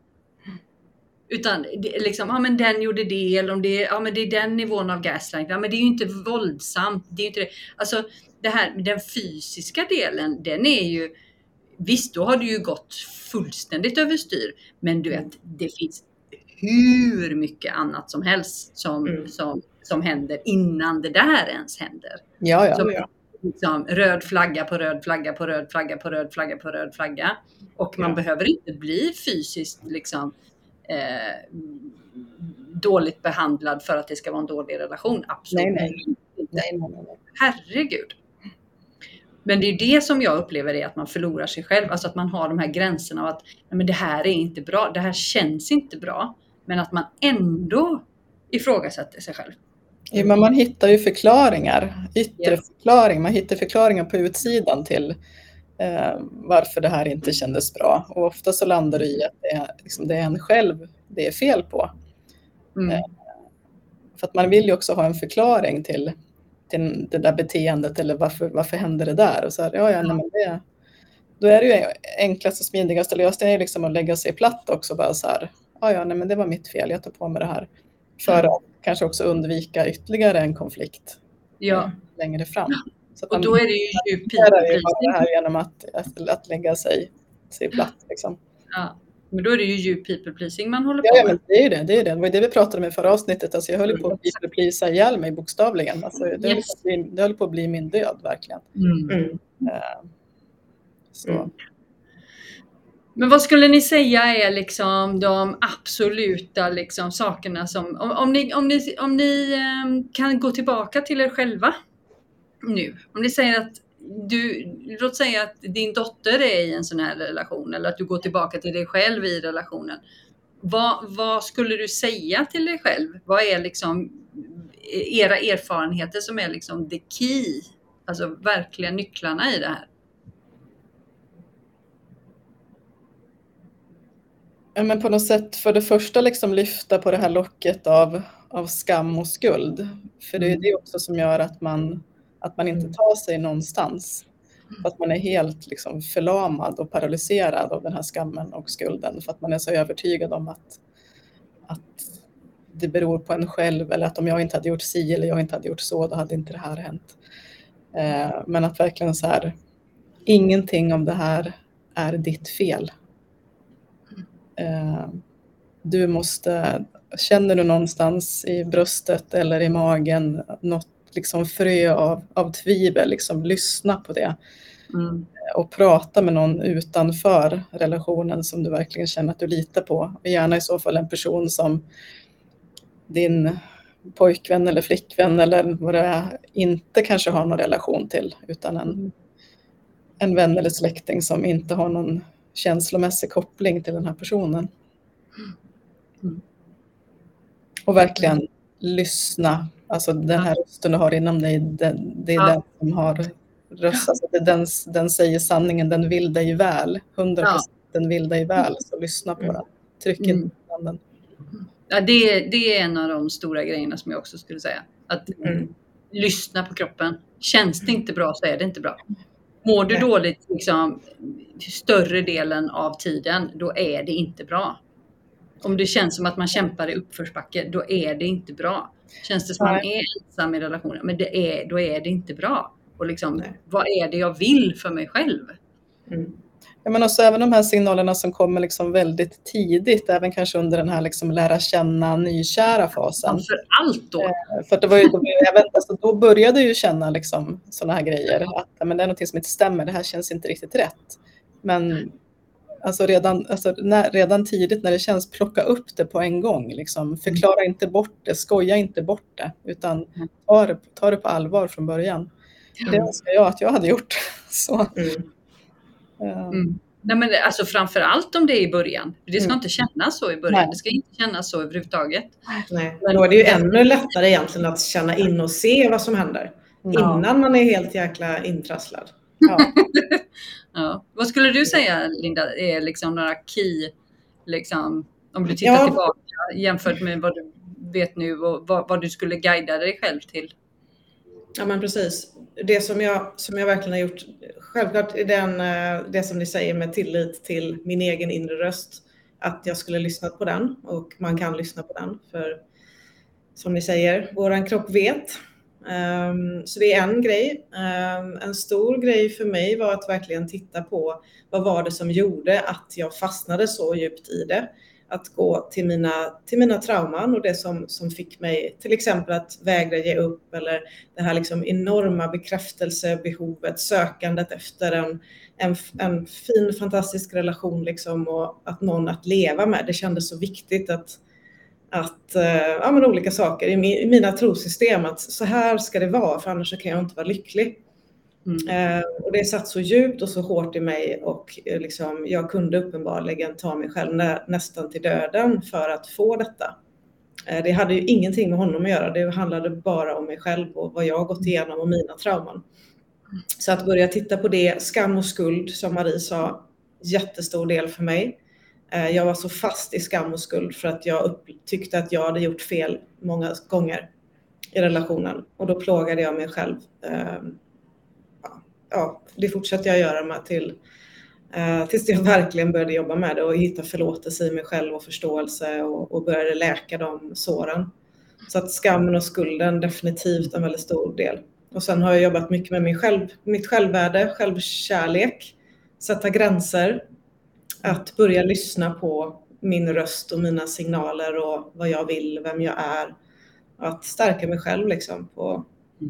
Speaker 1: Utan det, liksom, ja men den gjorde det, eller om det, ja, men det är den nivån av gaslighting. Ja men det är ju inte våldsamt. Det är ju inte det. Alltså det här, den fysiska delen, den är ju, visst då har du ju gått fullständigt överstyr. Men du vet, det finns hur mycket annat som helst som, mm. som, som händer innan det där ens händer.
Speaker 3: Ja, ja.
Speaker 1: Som,
Speaker 3: ja.
Speaker 1: Liksom, röd flagga på röd flagga på röd flagga på röd flagga på röd flagga. Och man ja. behöver inte bli fysiskt liksom eh, dåligt behandlad för att det ska vara en dålig relation. Absolut.
Speaker 3: Nej, nej. nej, nej, nej.
Speaker 1: Herregud. Men det är det som jag upplever är att man förlorar sig själv. Alltså att man har de här gränserna av att nej, men det här är inte bra. Det här känns inte bra. Men att man ändå ifrågasätter sig själv.
Speaker 3: Ja, men man hittar ju förklaringar, yttre yes. förklaringar. Man hittar förklaringar på utsidan till eh, varför det här inte kändes bra. Och ofta så landar det i att det är, liksom, det är en själv det är fel på. Mm. Eh, för att man vill ju också ha en förklaring till, till det där beteendet eller varför, varför händer det där. Och så här, ja, ja, nej, men det, då är det ju enklast och smidigaste lösningen liksom att lägga sig platt också. Bara så här, ja, ja, nej, men det var mitt fel, jag tar på mig det här. För att kanske också undvika ytterligare en konflikt
Speaker 1: ja.
Speaker 3: längre fram. Så att
Speaker 1: och då är det ju djup
Speaker 3: people här genom att, att, att lägga sig, sig platt. Liksom.
Speaker 1: Ja, men då är det ju djup people pleasing man håller på
Speaker 3: ja,
Speaker 1: med.
Speaker 3: Ja, men det är ju det. Det är det. Det var det vi pratade med förra avsnittet. Alltså jag höll mm. på att people pleasa ihjäl mig bokstavligen. Alltså det, yes. höll på att bli, det höll på att bli min död, verkligen. Mm. Mm. Uh, så... Mm.
Speaker 1: Men vad skulle ni säga är liksom de absoluta liksom sakerna som, om, om, ni, om, ni, om ni um, kan gå tillbaka till er själva nu. Om ni säger att du, låt säga att din dotter är i en sån här relation eller att du går tillbaka till dig själv i relationen. Vad, vad skulle du säga till dig själv? Vad är liksom era erfarenheter som är liksom the key, alltså verkliga nycklarna i det här?
Speaker 3: Ja, men på något sätt för det första liksom lyfta på det här locket av, av skam och skuld. För det är det också som gör att man, att man inte tar sig någonstans. För att man är helt liksom förlamad och paralyserad av den här skammen och skulden. För att man är så övertygad om att, att det beror på en själv. Eller att om jag inte hade gjort si eller jag inte hade gjort så, då hade inte det här hänt. Eh, men att verkligen så här, ingenting av det här är ditt fel. Eh, du måste, känner du någonstans i bröstet eller i magen något liksom frö av, av tvivel, liksom lyssna på det. Mm. Och prata med någon utanför relationen som du verkligen känner att du litar på. Och gärna i så fall en person som din pojkvän eller flickvän eller vad det är inte kanske har någon relation till, utan en, en vän eller släkting som inte har någon känslomässig koppling till den här personen. Mm. Och verkligen lyssna. Alltså den här rösten du har inom dig, den, det är ja. den som har röst. Alltså den, den säger sanningen, den vill dig väl. hundra procent ja. Den vill dig väl, så lyssna på mm. den. Tryck in mm. på den.
Speaker 1: Ja, det, det är en av de stora grejerna som jag också skulle säga. Att mm. lyssna på kroppen. Känns det inte bra så är det inte bra. Mår du Nej. dåligt liksom, större delen av tiden, då är det inte bra. Om det känns som att man kämpar i uppförsbacke, då är det inte bra. Känns det som att man är ensam i relationen, men det är, då är det inte bra. Och liksom, vad är det jag vill för mig själv?
Speaker 3: Mm. Ja, men också även de här signalerna som kommer liksom väldigt tidigt, även kanske under den här liksom lära känna nykära fasen.
Speaker 1: För allt då.
Speaker 3: Eh, för det var ju, då, även, alltså, då började ju känna liksom sådana här grejer. Att men det är något som inte stämmer, det här känns inte riktigt rätt. Men alltså redan, alltså, när, redan tidigt när det känns, plocka upp det på en gång. Liksom. Förklara inte bort det, skoja inte bort det. Utan ta det, ta det på allvar från början. Det önskar jag att jag hade gjort. Så.
Speaker 1: Mm. Mm. Nej, men alltså framförallt om det är i början. Det ska mm. inte kännas så i början. Nej. Det ska inte kännas så överhuvudtaget.
Speaker 2: Nej. Men då är det ju ännu lättare egentligen att känna in och se vad som händer. Ja. Innan man är helt jäkla intrasslad. Ja.
Speaker 1: Ja. Vad skulle du säga, Linda, är liksom några key, liksom, om du tittar ja. tillbaka jämfört med vad du vet nu och vad, vad du skulle guida dig själv till?
Speaker 2: Ja, men precis. Det som jag, som jag verkligen har gjort, självklart är den, det som ni säger med tillit till min egen inre röst, att jag skulle lyssna på den, och man kan lyssna på den, för som ni säger, våran kropp vet. Um, så det är en grej. Um, en stor grej för mig var att verkligen titta på vad var det som gjorde att jag fastnade så djupt i det. Att gå till mina, till mina trauman och det som, som fick mig till exempel att vägra ge upp, eller det här liksom enorma bekräftelsebehovet, sökandet efter en, en, en fin fantastisk relation liksom, och att någon att leva med. Det kändes så viktigt att, att ja, men olika saker i, mi, i mina trosystem, att så här ska det vara, för annars kan jag inte vara lycklig. Mm. Eh, och det satt så djupt och så hårt i mig, och eh, liksom, jag kunde uppenbarligen ta mig själv nä, nästan till döden för att få detta. Eh, det hade ju ingenting med honom att göra, det handlade bara om mig själv och vad jag gått igenom och mina trauman. Så att börja titta på det, skam och skuld som Marie sa, jättestor del för mig. Eh, jag var så fast i skam och skuld för att jag upp, tyckte att jag hade gjort fel många gånger i relationen, och då plågade jag mig själv. Eh, Ja, det fortsatte jag göra med till, eh, tills jag verkligen började jobba med det och hitta förlåtelse i mig själv och förståelse, och, och började läka de såren. Så att skammen och skulden definitivt en väldigt stor del. Och sen har jag jobbat mycket med min själv, mitt självvärde, självkärlek, sätta gränser, att börja lyssna på min röst och mina signaler och vad jag vill, vem jag är. Att stärka mig själv liksom på...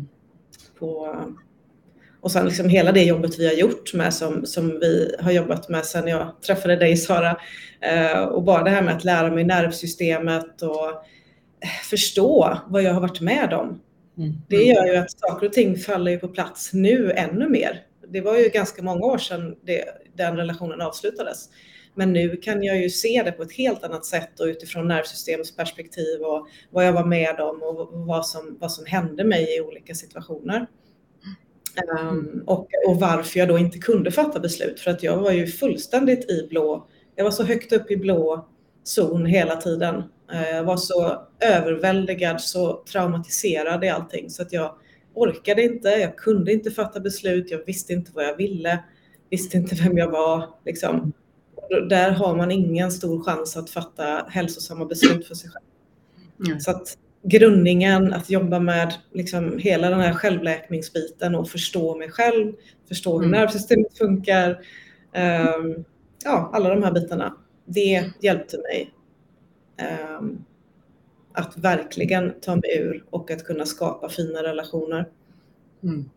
Speaker 2: på Och sen liksom hela det jobbet vi har gjort med, som, som vi har jobbat med sedan jag träffade dig, Sara. Eh, och bara det här med att lära mig nervsystemet och förstå vad jag har varit med om. Mm. Det gör ju att saker och ting faller ju på plats nu ännu mer. Det var ju ganska många år sedan det, den relationen avslutades. Men nu kan jag ju se det på ett helt annat sätt och utifrån nervsystemets perspektiv och vad jag var med om och vad som, vad som hände mig i olika situationer. Um, och, och varför jag då inte kunde fatta beslut, för att jag var ju fullständigt i blå, jag var så högt upp i blå zon hela tiden, uh, jag var så överväldigad, så traumatiserad i allting, så att jag orkade inte, jag kunde inte fatta beslut, jag visste inte vad jag ville, visste inte vem jag var. Liksom. Där har man ingen stor chans att fatta hälsosamma beslut för sig själv. Mm. Så att grundningen att jobba med liksom hela den här självläkningsbiten och förstå mig själv, förstå hur mm. nervsystemet funkar, um, ja, alla de här bitarna, det hjälpte mig um, att verkligen ta mig ur och att kunna skapa fina relationer.
Speaker 1: Mm.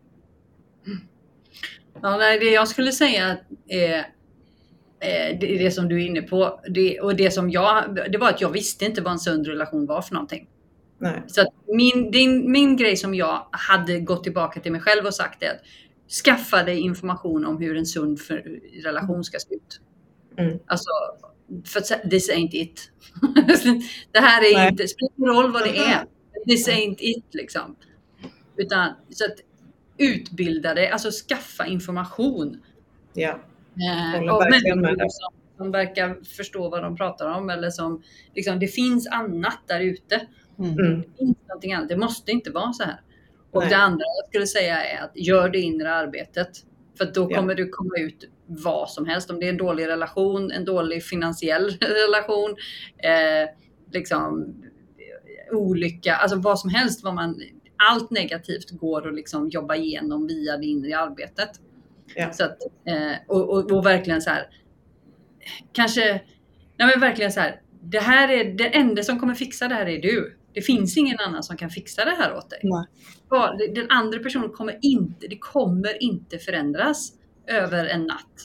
Speaker 1: Ja, nej, det jag skulle säga är det, är det som du är inne på, det, och det som jag, det var att jag visste inte vad en sund relation var för någonting.
Speaker 2: Nej.
Speaker 1: Så att min, din, min grej som jag hade gått tillbaka till mig själv och sagt är att skaffa dig information om hur en sund för, relation ska se ut.
Speaker 2: Mm.
Speaker 1: Alltså, för this ain't it. Det här är Nej. inte, spelar ingen roll vad det är. This ain't it liksom. Utan så att utbilda dig, alltså skaffa information.
Speaker 2: Ja.
Speaker 1: Eh, och människor som, som verkar förstå vad de pratar om, eller som liksom, det finns annat där ute.
Speaker 2: Mm.
Speaker 1: Det finns någonting annat. Det måste inte vara så här. Och Nej. Det andra jag skulle säga är att gör det inre arbetet. För då kommer ja. du komma ut vad som helst. Om det är en dålig relation, en dålig finansiell relation, eh, liksom olycka, alltså vad som helst. Vad man, allt negativt går att liksom jobba igenom via det inre arbetet.
Speaker 2: Ja.
Speaker 1: Så att, eh, och, och, och verkligen så här, kanske, nej men verkligen så här, det här är det enda som kommer fixa det här är du. Det finns ingen annan som kan fixa det här åt dig.
Speaker 2: Nej.
Speaker 1: Den andra personen kommer inte, det kommer inte förändras över en natt.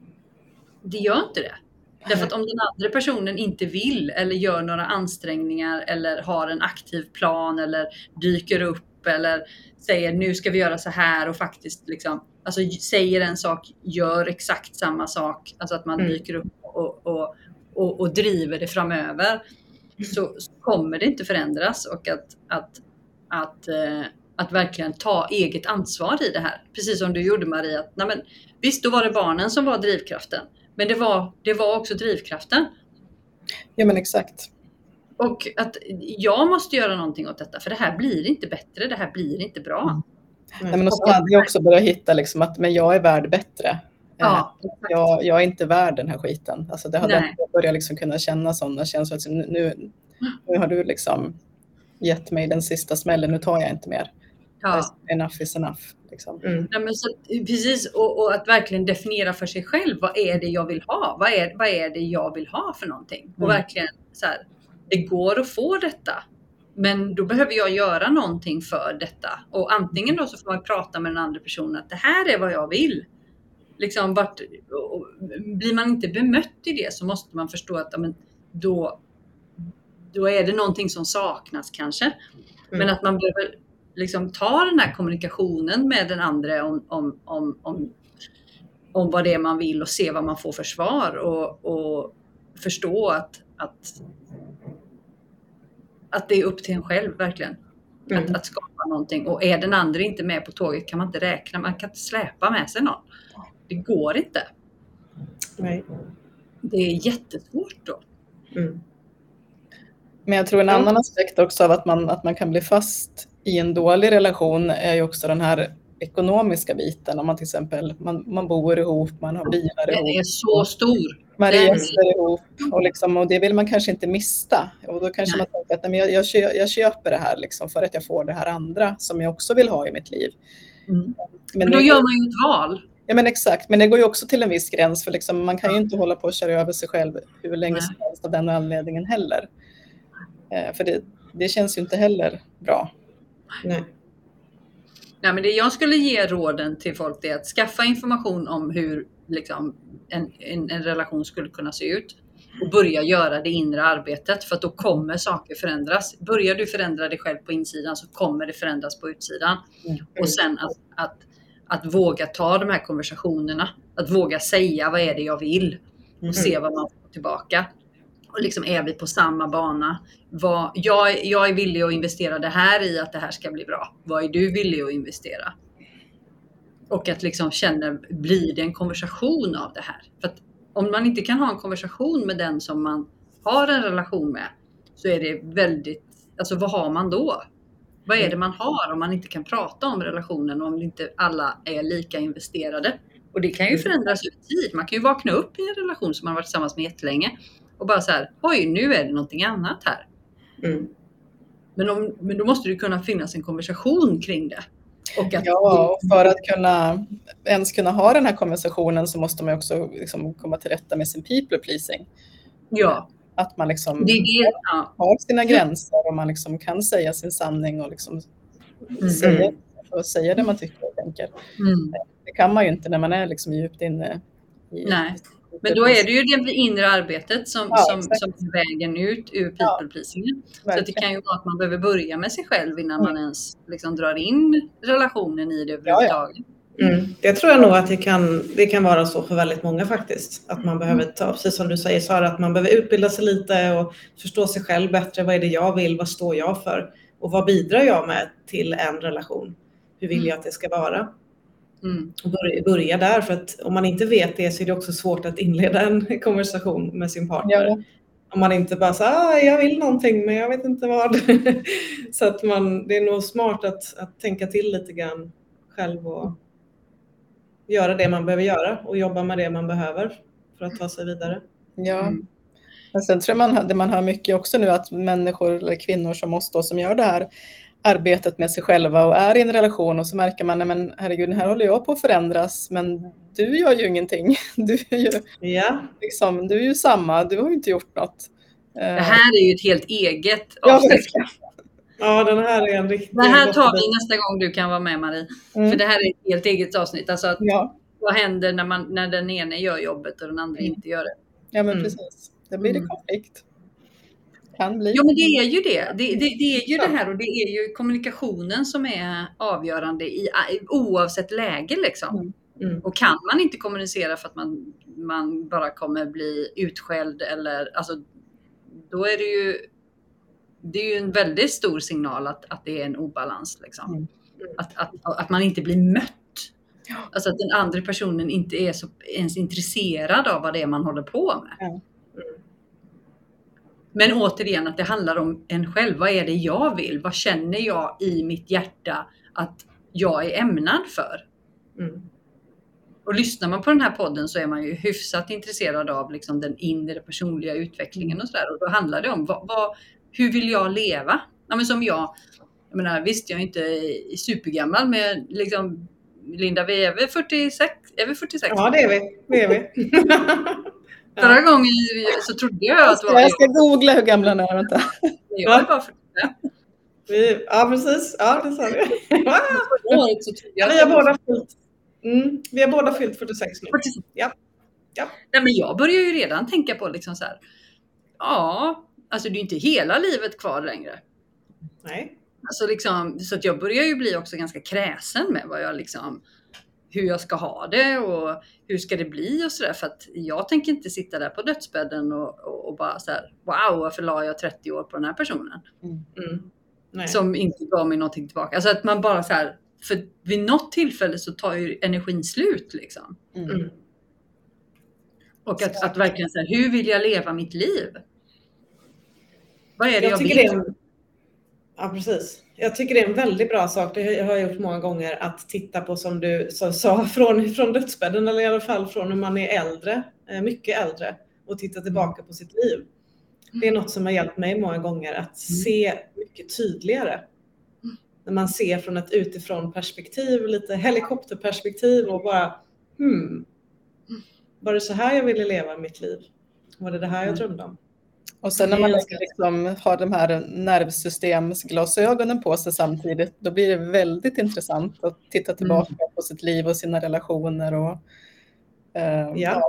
Speaker 1: Det gör inte det. Därför att om den andra personen inte vill eller gör några ansträngningar eller har en aktiv plan eller dyker upp eller säger nu ska vi göra så här och faktiskt liksom, alltså säger en sak, gör exakt samma sak, alltså att man mm. dyker upp och, och, och, och driver det framöver, så, så kommer det inte förändras. Och att, att, att, eh, att verkligen ta eget ansvar i det här. Precis som du gjorde, Maria. Att, nej men, visst, då var det barnen som var drivkraften. Men det var, det var också drivkraften.
Speaker 3: Ja, men exakt.
Speaker 1: Och att jag måste göra någonting åt detta. För det här blir inte bättre. Det här blir inte bra.
Speaker 3: Mm. Nej, men så hade jag också börjat hitta liksom att men jag är värd bättre.
Speaker 1: Ja,
Speaker 3: jag, jag är inte värd den här skiten. Alltså det hade jag börjat liksom kunna känna sådana känslor. Alltså nu, nu har du liksom gett mig den sista smällen. Nu tar jag inte mer.
Speaker 1: Ja.
Speaker 3: Enough is enough. Liksom.
Speaker 1: Mm. Ja, men så, precis, och, och att verkligen definiera för sig själv. Vad är det jag vill ha? Vad är, vad är det jag vill ha för någonting? Mm. Och verkligen så här, det går att få detta. Men då behöver jag göra någonting för detta. Och antingen då så får man prata med den andra personen att det här är vad jag vill. Liksom, vart, och, blir man inte bemött i det så måste man förstå att men, då, då är det någonting som saknas kanske. Mm. Men att man behöver liksom ta den här kommunikationen med den andra om, om, om, om, om vad det är man vill och se vad man får för svar. Och, och förstå att, att att det är upp till en själv verkligen. Mm. Att, att skapa någonting. Och är den andra inte med på tåget kan man inte räkna. Man kan inte släpa med sig någon. Det går inte.
Speaker 2: Nej.
Speaker 1: Det är jättesvårt då.
Speaker 2: Mm.
Speaker 3: Men jag tror en annan aspekt också av att man, att man kan bli fast i en dålig relation är ju också den här ekonomiska biten. Om man till exempel man, man bor ihop, man har bilar ihop.
Speaker 1: Den är så stor.
Speaker 3: Man reser ihop och, liksom, och det vill man kanske inte mista. Och då kanske nej. man tänker att nej, jag, jag, köper, jag köper det här liksom för att jag får det här andra som jag också vill ha i mitt liv.
Speaker 1: Mm. Men, men då det, gör man ju ett val.
Speaker 3: Ja men exakt, men det går ju också till en viss gräns för liksom, man kan ju inte hålla på och köra över sig själv hur länge nej. som helst av den anledningen heller. Eh, för det, det känns ju inte heller bra.
Speaker 2: Nej.
Speaker 1: Nej, men det jag skulle ge råden till folk är att skaffa information om hur liksom, en, en, en relation skulle kunna se ut. Och börja göra det inre arbetet, för att då kommer saker förändras. Börjar du förändra dig själv på insidan så kommer det förändras på utsidan. Mm. Och sen att, att, att våga ta de här konversationerna. Att våga säga vad är det jag vill. Och mm. se vad man får tillbaka. Och liksom är vi på samma bana. Vad, jag, jag är villig att investera det här i att det här ska bli bra. Vad är du villig att investera? Och att liksom känna, blir det en konversation av det här? För att om man inte kan ha en konversation med den som man har en relation med, så är det väldigt, alltså vad har man då? Vad är det man har om man inte kan prata om relationen och om inte alla är lika investerade? Och det kan ju förändras över tid. Man kan ju vakna upp i en relation som man har varit tillsammans med jättelänge och bara så här, oj, nu är det någonting annat här.
Speaker 2: Mm.
Speaker 1: Men, om, men då måste det kunna finnas en konversation kring det. Och att,
Speaker 3: ja, och för att kunna, ens kunna ha den här konversationen så måste man också liksom komma till rätta med sin people pleasing.
Speaker 1: Ja.
Speaker 3: Att man liksom
Speaker 1: det, det, ja.
Speaker 3: har sina gränser och man liksom kan säga sin sanning och liksom
Speaker 1: mm.
Speaker 3: säga, och säga det man tycker och tänker.
Speaker 1: Mm.
Speaker 3: Det kan man ju inte när man är liksom djupt inne i...
Speaker 1: Nej. Men då är det ju det inre arbetet som, ja, som, som är vägen ut ur people pleasingen. Ja, så att det kan ju vara att man behöver börja med sig själv innan mm. man ens liksom drar in relationen i det överhuvudtaget.
Speaker 2: Ja, ja. Mm. Det tror jag nog att det kan, det kan vara så för väldigt många faktiskt. Att man behöver ta, precis som du säger Sara, att man behöver utbilda sig lite och förstå sig själv bättre. Vad är det jag vill? Vad står jag för? Och vad bidrar jag med till en relation? Hur vill jag att det ska vara? Mm. Börja, börja där, för att om man inte vet det så är det också svårt att inleda en konversation med sin partner. Ja. Om man inte bara säger ah, jag vill någonting men jag vet inte vad. Så att man, det är nog smart att, att tänka till lite grann själv och göra det man behöver göra och jobba med det man behöver för att ta sig vidare.
Speaker 3: Ja. Mm. Men sen tror jag man, det man hör mycket också nu att människor eller kvinnor som oss då, som gör det här arbetet med sig själva och är i en relation och så märker man, nej men herregud, den här håller jag på att förändras men du gör ju ingenting. Du är ju,
Speaker 2: ja.
Speaker 3: liksom, du är ju samma, du har ju inte gjort något.
Speaker 1: Det här är ju ett helt eget avsnitt.
Speaker 2: Ja, ja, den här är en riktig...
Speaker 1: Det här tar vi nästa gång du kan vara med, Marie. Mm. För det här är ett helt eget avsnitt. Alltså att
Speaker 3: ja.
Speaker 1: Vad händer när, man, när den ene gör jobbet och den andra mm. inte gör det?
Speaker 3: Ja, men mm. precis. Det blir det konflikt. Kan bli.
Speaker 1: Ja, men det är ju det. Det, det, det är ju ja. det här och det är ju kommunikationen som är avgörande i, oavsett läge liksom. Mm. Mm. Och kan man inte kommunicera för att man, man bara kommer bli utskälld eller alltså, då är det ju det är ju en väldigt stor signal att, att det är en obalans liksom. Mm. Att, att, att man inte blir mött. Ja. Alltså att den andra personen inte är så ens intresserad av vad det är man håller på med.
Speaker 3: Ja.
Speaker 1: Men återigen att det handlar om en själv. Vad är det jag vill? Vad känner jag i mitt hjärta att jag är ämnad för? Mm. Och lyssnar man på den här podden så är man ju hyfsat intresserad av liksom den inre personliga utvecklingen och sådär. Och då handlar det om vad, vad, hur vill jag leva? Ja, men som jag, jag menar, visst jag är inte supergammal men liksom, Linda, vi är väl fyrtiosex? Är vi fyrtiosex?
Speaker 2: Ja, det är vi. Det är vi.
Speaker 1: Förra ja. gången så trodde jag att...
Speaker 3: Jag ska, jag ska googla hur gamla ni är, vänta.
Speaker 1: Jag är bara fyrtiofem.
Speaker 2: Vi, ja, precis. Ja, det sa vi.
Speaker 1: Året så trodde jag
Speaker 2: vi har båda fyllt. Mm, vi har båda fyllt fyrtiosex nu.
Speaker 1: fyrtiosex.
Speaker 2: Ja. Ja.
Speaker 1: Nej, men jag börjar ju redan tänka på liksom så här. Ja, alltså det är inte hela livet kvar längre.
Speaker 2: Nej.
Speaker 1: Alltså liksom, så att jag börjar ju bli också ganska kräsen med vad jag liksom... hur jag ska ha det och hur ska det bli och sådär. För att jag tänker inte sitta där på dödsbädden och, och, och bara så här, wow, varför la jag trettio år på den här personen?
Speaker 2: Mm. Mm. Nej.
Speaker 1: Som inte gav mig någonting tillbaka. Alltså att man bara så här, för vid något tillfälle så tar ju energin slut liksom.
Speaker 2: Mm.
Speaker 1: Och att, att verkligen så här, hur vill jag leva mitt liv? Vad är det jag, jag vill?
Speaker 2: Det är en... Ja, precis. Jag tycker det är en väldigt bra sak, det har jag gjort många gånger, att titta på som du sa från, från dödsbädden eller i alla fall från när man är äldre, mycket äldre och titta tillbaka på sitt liv. Det är något som har hjälpt mig många gånger att se mycket tydligare. När man ser från ett utifrån perspektiv, lite helikopterperspektiv och bara hmm, var det så här jag ville leva mitt liv? Var det det här jag drömde om?
Speaker 3: Och sen när man liksom har de här nervsystemsglasögonen på sig samtidigt, då blir det väldigt intressant att titta tillbaka mm. på sitt liv och sina relationer. Och, uh,
Speaker 2: ja.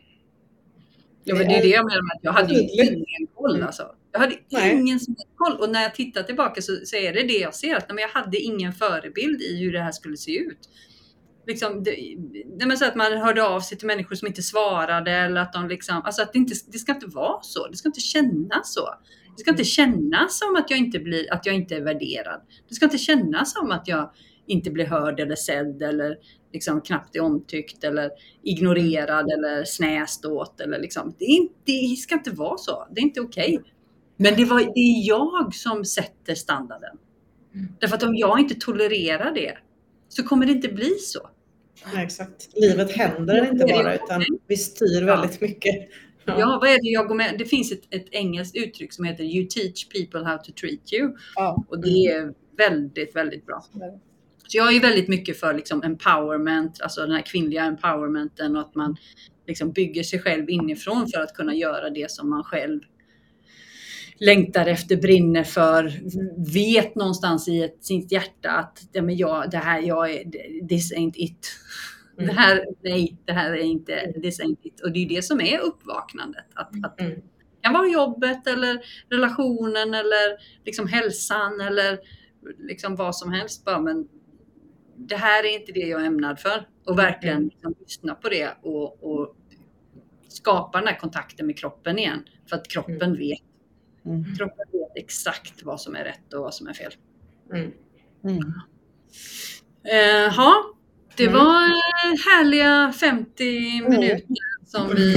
Speaker 1: Ja, men det är det jag menar med att jag hade ingen koll. Alltså. Jag hade Nej. ingen som helst koll. Och när jag tittar tillbaka så, så är det det jag ser. Att jag hade ingen förebild i hur det här skulle se ut. Liksom, det, det är så att man hörde av sig till människor som inte svarade eller att de liksom, alltså att det inte, det ska inte vara så, det ska inte kännas så. Det ska inte kännas som att jag inte blir, att jag inte är värderad. Det ska inte kännas som att jag inte blir hörd eller sedd eller liksom knappt är omtyckt eller ignorerad eller snäst åt eller liksom. Det, är inte, det ska inte vara så. Det är inte okej. Okay. Men det, var, det är jag som sätter standarden. Därför att om jag inte tolererar det så kommer det inte bli så.
Speaker 2: Nej, exakt. Livet händer inte bara, utan vi styr väldigt mycket.
Speaker 1: Ja. ja, vad är det jag går med? Det finns ett, ett engelskt uttryck som heter You teach people how to treat you.
Speaker 3: Ja.
Speaker 1: Och det är väldigt, väldigt bra. Så jag är väldigt mycket för liksom empowerment, alltså den här kvinnliga empowermenten, och att man liksom bygger sig själv inifrån för att kunna göra det som man själv längtar efter, brinner för, vet någonstans i ett, sitt hjärta att ja, men jag, det här, jag är, this ain't it. Mm. Det här, nej, det här är inte, this ain't it. Och det är det som är uppvaknandet. Att, att
Speaker 2: Mm.
Speaker 1: det kan vara jobbet eller relationen eller liksom hälsan eller liksom vad som helst. Bara, men det här är inte det jag är ämnad för. Och verkligen liksom lyssna på det och, och skapa den här kontakten med kroppen igen. För att kroppen mm. vet. Mm. Kroppen vet exakt vad som är rätt och vad som är fel. Mm. Mm. Uh, ha, det mm. var härliga femtio mm. minuter som vi...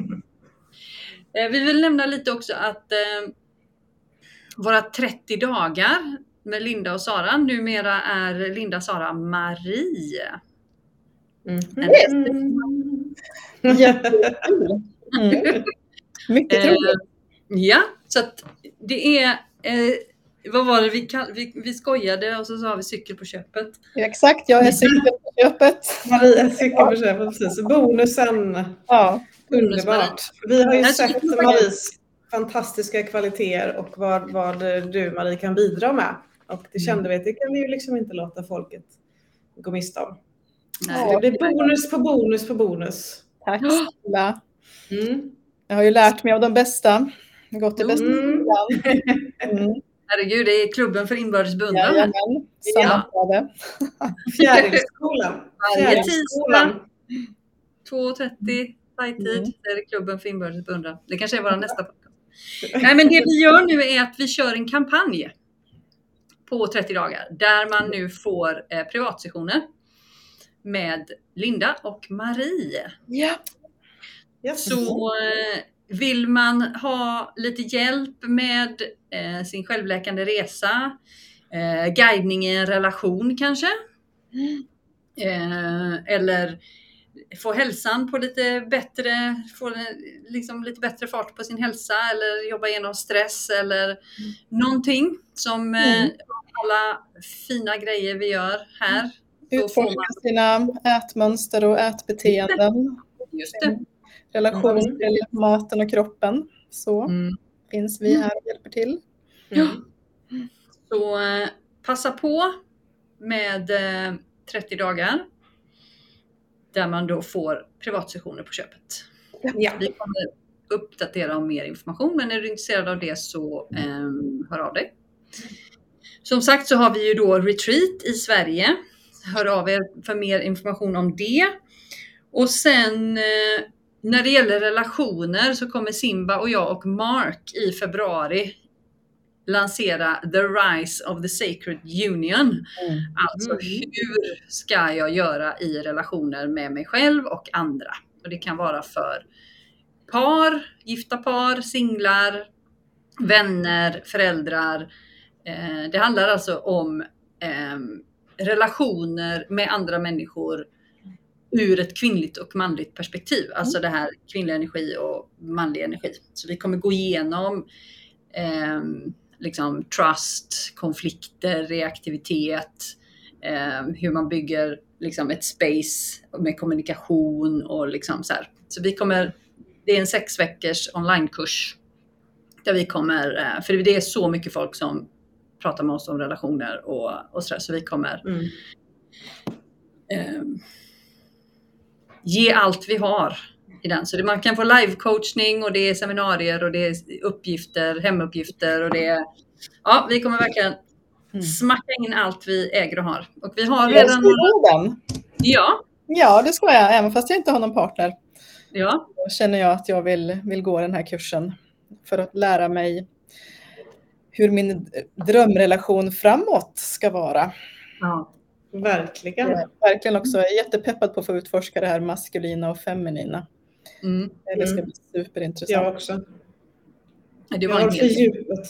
Speaker 1: uh, vi vill nämna lite också att uh, våra trettio dagar med Linda och Sara numera är Linda, Sara, Marie.
Speaker 3: Mm. Mm. Jättekul. Mm. Mycket roligt. Uh,
Speaker 1: ja, så att det är... Uh, vad var det vi, kall- vi, vi skojade och så sa vi cykel på köpet.
Speaker 3: Ja, exakt, jag är cykel på köpet.
Speaker 2: Maria är cykel på köpet, precis. Bonusen.
Speaker 3: Ja,
Speaker 2: underbart. Vi har ju sett Maries fantastiska kvaliteter och vad, vad du, Marie, kan bidra med. Och det kände vi att det kan vi ju liksom inte låta folket gå miste om. Nej, det blir bonus på bonus på bonus.
Speaker 3: Tack snälla. Mm. Jag har ju lärt mig av de bästa. Gått det bästa. Mm.
Speaker 1: Mm. Herregud, det är klubben för inbördes beundran.
Speaker 3: Jajamän, sammanträde.
Speaker 2: Fjärilsskolan.
Speaker 1: Varje tisdag. två trettio sajtid. Mm. Det är klubben för inbördes beundran. Det kanske är vår nästa podcast. Nej, men det vi gör nu är att vi kör en kampanj på trettio dagar. Där man nu får eh, privatsessioner med Linda och Marie.
Speaker 3: Ja.
Speaker 1: Yes. Så... Eh, vill man ha lite hjälp med eh, sin självläkande resa, eh, guidning i en relation kanske, mm. eh, eller få hälsan på lite bättre, få liksom lite bättre fart på sin hälsa, eller jobba igenom stress eller mm. någonting som eh, mm. alla fina grejer vi gör här.
Speaker 3: Utforska man... sina ätmönster och ätbeteenden.
Speaker 1: Just det.
Speaker 3: Relation mm. till maten och kroppen. Så mm. finns vi här och hjälper till.
Speaker 1: Mm. Så eh, passa på med eh, trettio dagar. Där man då får privatsessioner på köpet. Ja. Vi kommer uppdatera om mer information. Men är du intresserad av det så eh, hör av dig. Som sagt så har vi ju då retreat i Sverige. Hör av er för mer information om det. Och sen... Eh, När det gäller relationer så kommer Simba och jag och Mark i februari lansera The Rise of the Sacred Union. Mm. Alltså hur ska jag göra i relationer med mig själv och andra. Och det kan vara för par, gifta par, singlar, vänner, föräldrar. Eh, det handlar alltså om eh, relationer med andra människor ur ett kvinnligt och manligt perspektiv. Alltså det här kvinnlig energi och manlig energi. Så vi kommer gå igenom eh, liksom trust, konflikter, reaktivitet. Eh, hur man bygger liksom ett space med kommunikation och liksom så här. Så vi kommer, det är en sex veckors onlinekurs. Där vi kommer, eh, för det är så mycket folk som pratar med oss om relationer och, och så där. Så vi kommer... Mm. Eh, ge allt vi har i den. Så det, man kan få live-coachning och det är seminarier och det är uppgifter, hemuppgifter och det är... Ja, vi kommer verkligen mm. smacka in allt vi äger och har. Och vi har redan...
Speaker 3: Några...
Speaker 1: Ja.
Speaker 3: Ja, det ska jag. Även fast jag inte har någon partner.
Speaker 1: Ja.
Speaker 3: Då känner jag att jag vill, vill gå den här kursen. För att lära mig hur min drömrelation framåt ska vara.
Speaker 2: Ja. Verkligen.
Speaker 3: Jag är verkligen också jättepeppad på att få utforska det här maskulina och feminina. Mm. Det ska bli superintressant.
Speaker 2: Jag också.
Speaker 1: Det var
Speaker 2: jag har fördjupat.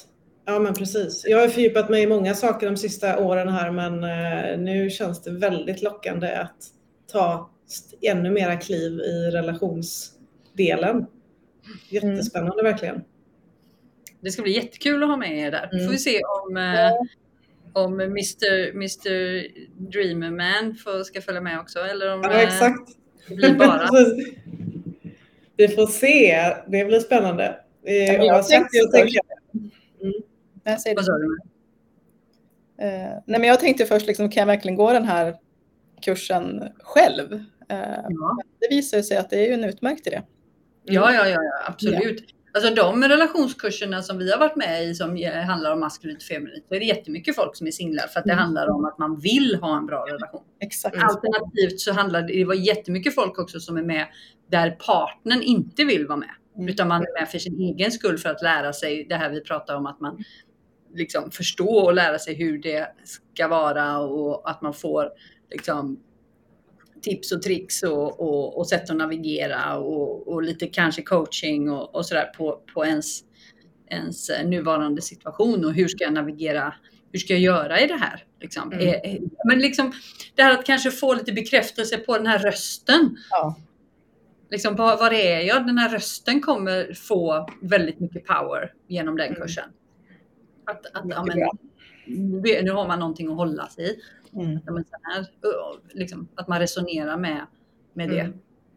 Speaker 2: Ja, men precis. Jag har fördjupat mig i många saker de sista åren här, men eh, nu känns det väldigt lockande att ta ännu mera kliv i relationsdelen. Jättespännande, mm. verkligen.
Speaker 1: Det ska bli jättekul att ha med er där. Mm. Får vi se om,
Speaker 3: ja.
Speaker 1: eh, om mister mister Dreamerman får, ska följa med också. Eller om
Speaker 2: ja, exakt.
Speaker 1: det blir bara...
Speaker 2: Vi får se. Det blir spännande.
Speaker 3: Ja, men jag tänkte ju först... Mm.
Speaker 1: Jag säger det. Vad sa du?
Speaker 3: Uh, nej, men jag tänkte först, liksom, kan jag verkligen gå den här kursen själv? Uh,
Speaker 1: ja.
Speaker 3: Det visar sig att det är ju en utmärkt idé. Mm.
Speaker 1: Ja, ja, ja, ja, absolut. Ja. Alltså de relationskurserna som vi har varit med i som handlar om maskulint och feminint, så är det jättemycket folk som är singlar för att det mm. handlar om att man vill ha en bra relation.
Speaker 3: Exakt.
Speaker 1: Alternativt så handlar det, det var jättemycket folk också som är med där partnern inte vill vara med. Mm. Utan man är med för sin egen skull för att lära sig det här vi pratar om, att man liksom förstår och lära sig hur det ska vara och att man får liksom tips och tricks och, och, och sätt att navigera och, och lite kanske coaching och, och sådär på, på ens, ens nuvarande situation och hur ska jag navigera, hur ska jag göra i det här? Liksom. Mm. Eh, men liksom det här att kanske få lite bekräftelse på den här rösten.
Speaker 3: Ja.
Speaker 1: Liksom, vad, vad är jag? Den här rösten kommer få väldigt mycket power genom den kursen. Mm. Att, att, ja, men, nu har man någonting att hålla sig i. Mm. Ja, men så här, liksom, att man resonerar med, med det. Mm.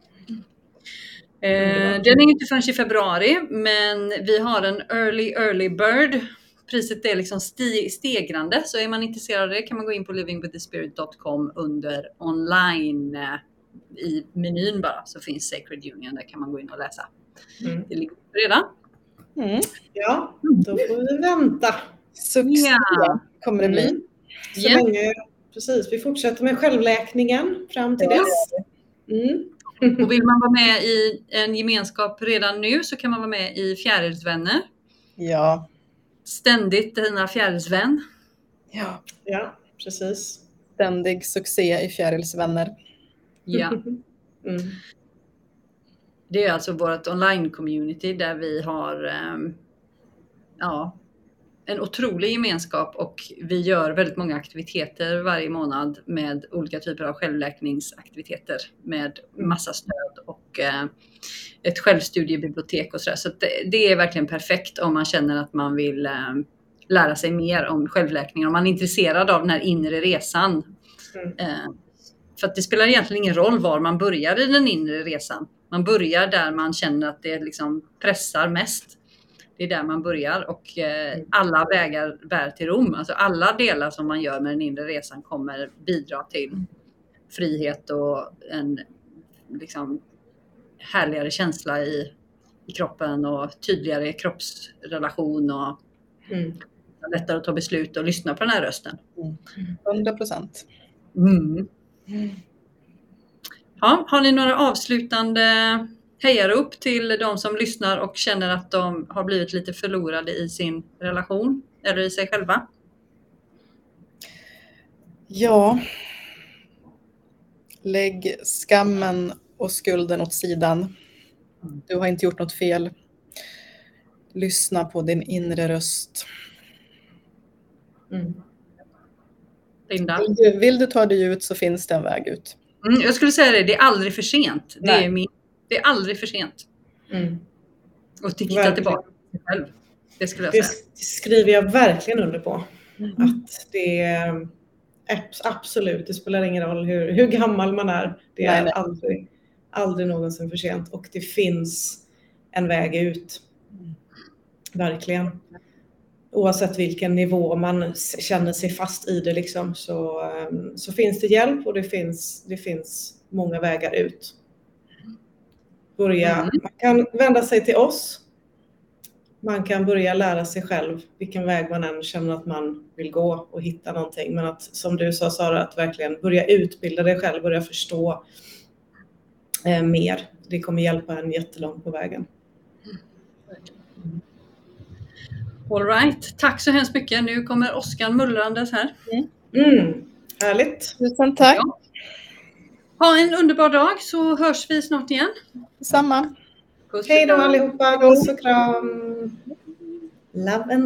Speaker 1: Eh, den är inte förrän i februari, men vi har en early early bird. Priset är liksom sti- stegrande, så är man intresserad av det kan man gå in på living with the spirit dot com under online. I menyn bara så finns Sacred Union, där kan man gå in och läsa. Mm. Det ligger redan.
Speaker 2: Mm. Ja, då får vi vänta.
Speaker 3: Succé ja. Kommer det bli.
Speaker 2: Mm. Så yeah. länge, precis, vi fortsätter med självläkningen fram till ja. dess. Mm.
Speaker 1: Och vill man vara med i en gemenskap redan nu så kan man vara med i Fjärilsvänner.
Speaker 3: Ja.
Speaker 1: Ständigt dina fjärilsvän.
Speaker 3: Ja.
Speaker 2: Ja, precis.
Speaker 3: Ständig succé i Fjärilsvänner.
Speaker 1: Ja.
Speaker 2: Mm.
Speaker 1: Det är alltså vårt online-community där vi har um, ja, en otrolig gemenskap och vi gör väldigt många aktiviteter varje månad med olika typer av självläkningsaktiviteter med massa stöd och uh, ett självstudiebibliotek och sådär. Så det, det är verkligen perfekt om man känner att man vill um, lära sig mer om självläkning, om man är intresserad av den här inre resan. Mm. Uh, För att det spelar egentligen ingen roll var man börjar i den inre resan. Man börjar där man känner att det liksom pressar mest. Det är där man börjar och eh, alla vägar bär till Rom. Alltså alla delar som man gör med den inre resan kommer bidra till frihet och en liksom härligare känsla i, i kroppen och tydligare kroppsrelation och mm. lättare att ta beslut och lyssna på den här rösten.
Speaker 3: Mm. hundra procent.
Speaker 1: Mm. Mm. Ja, har ni några avslutande hejarop till de som lyssnar och känner att de har blivit lite förlorade i sin relation eller i sig själva?
Speaker 3: Ja. Lägg skammen och skulden åt sidan. Du har inte gjort något fel. Lyssna på din inre röst.
Speaker 1: Mm. Linda?
Speaker 3: Vill du, vill du ta dig ut så finns det en väg ut.
Speaker 1: Mm, jag skulle säga det, det är aldrig för sent. Det är, min, det är aldrig för sent.
Speaker 2: Mm.
Speaker 1: Och titta tillbaka till sig själv. Det skulle jag
Speaker 2: det
Speaker 1: säga.
Speaker 2: Det skriver jag verkligen under på. Mm. Att det är absolut, det spelar ingen roll hur, hur gammal man är. Det är nej, nej. Aldrig, aldrig någonsin för sent. Och det finns en väg ut. Mm. Verkligen. Oavsett vilken nivå man känner sig fast i det liksom, så, så finns det hjälp och det finns, det finns många vägar ut. Börja, mm. Man kan vända sig till oss. Man kan börja lära sig själv vilken väg man än känner att man vill gå och hitta någonting. Men att, som du sa Sara, att verkligen börja utbilda dig själv, börja förstå eh, mer. Det kommer hjälpa en jättelångt på vägen.
Speaker 1: Mm. All right. Tack så hemskt mycket. Nu kommer Oskar mullrandes här.
Speaker 2: Mm. Mm. Härligt.
Speaker 3: Tusen tack. Ja.
Speaker 1: Ha en underbar dag så hörs vi snart igen.
Speaker 3: Samma.
Speaker 2: Hej då allihopa. Puss och kram. Love and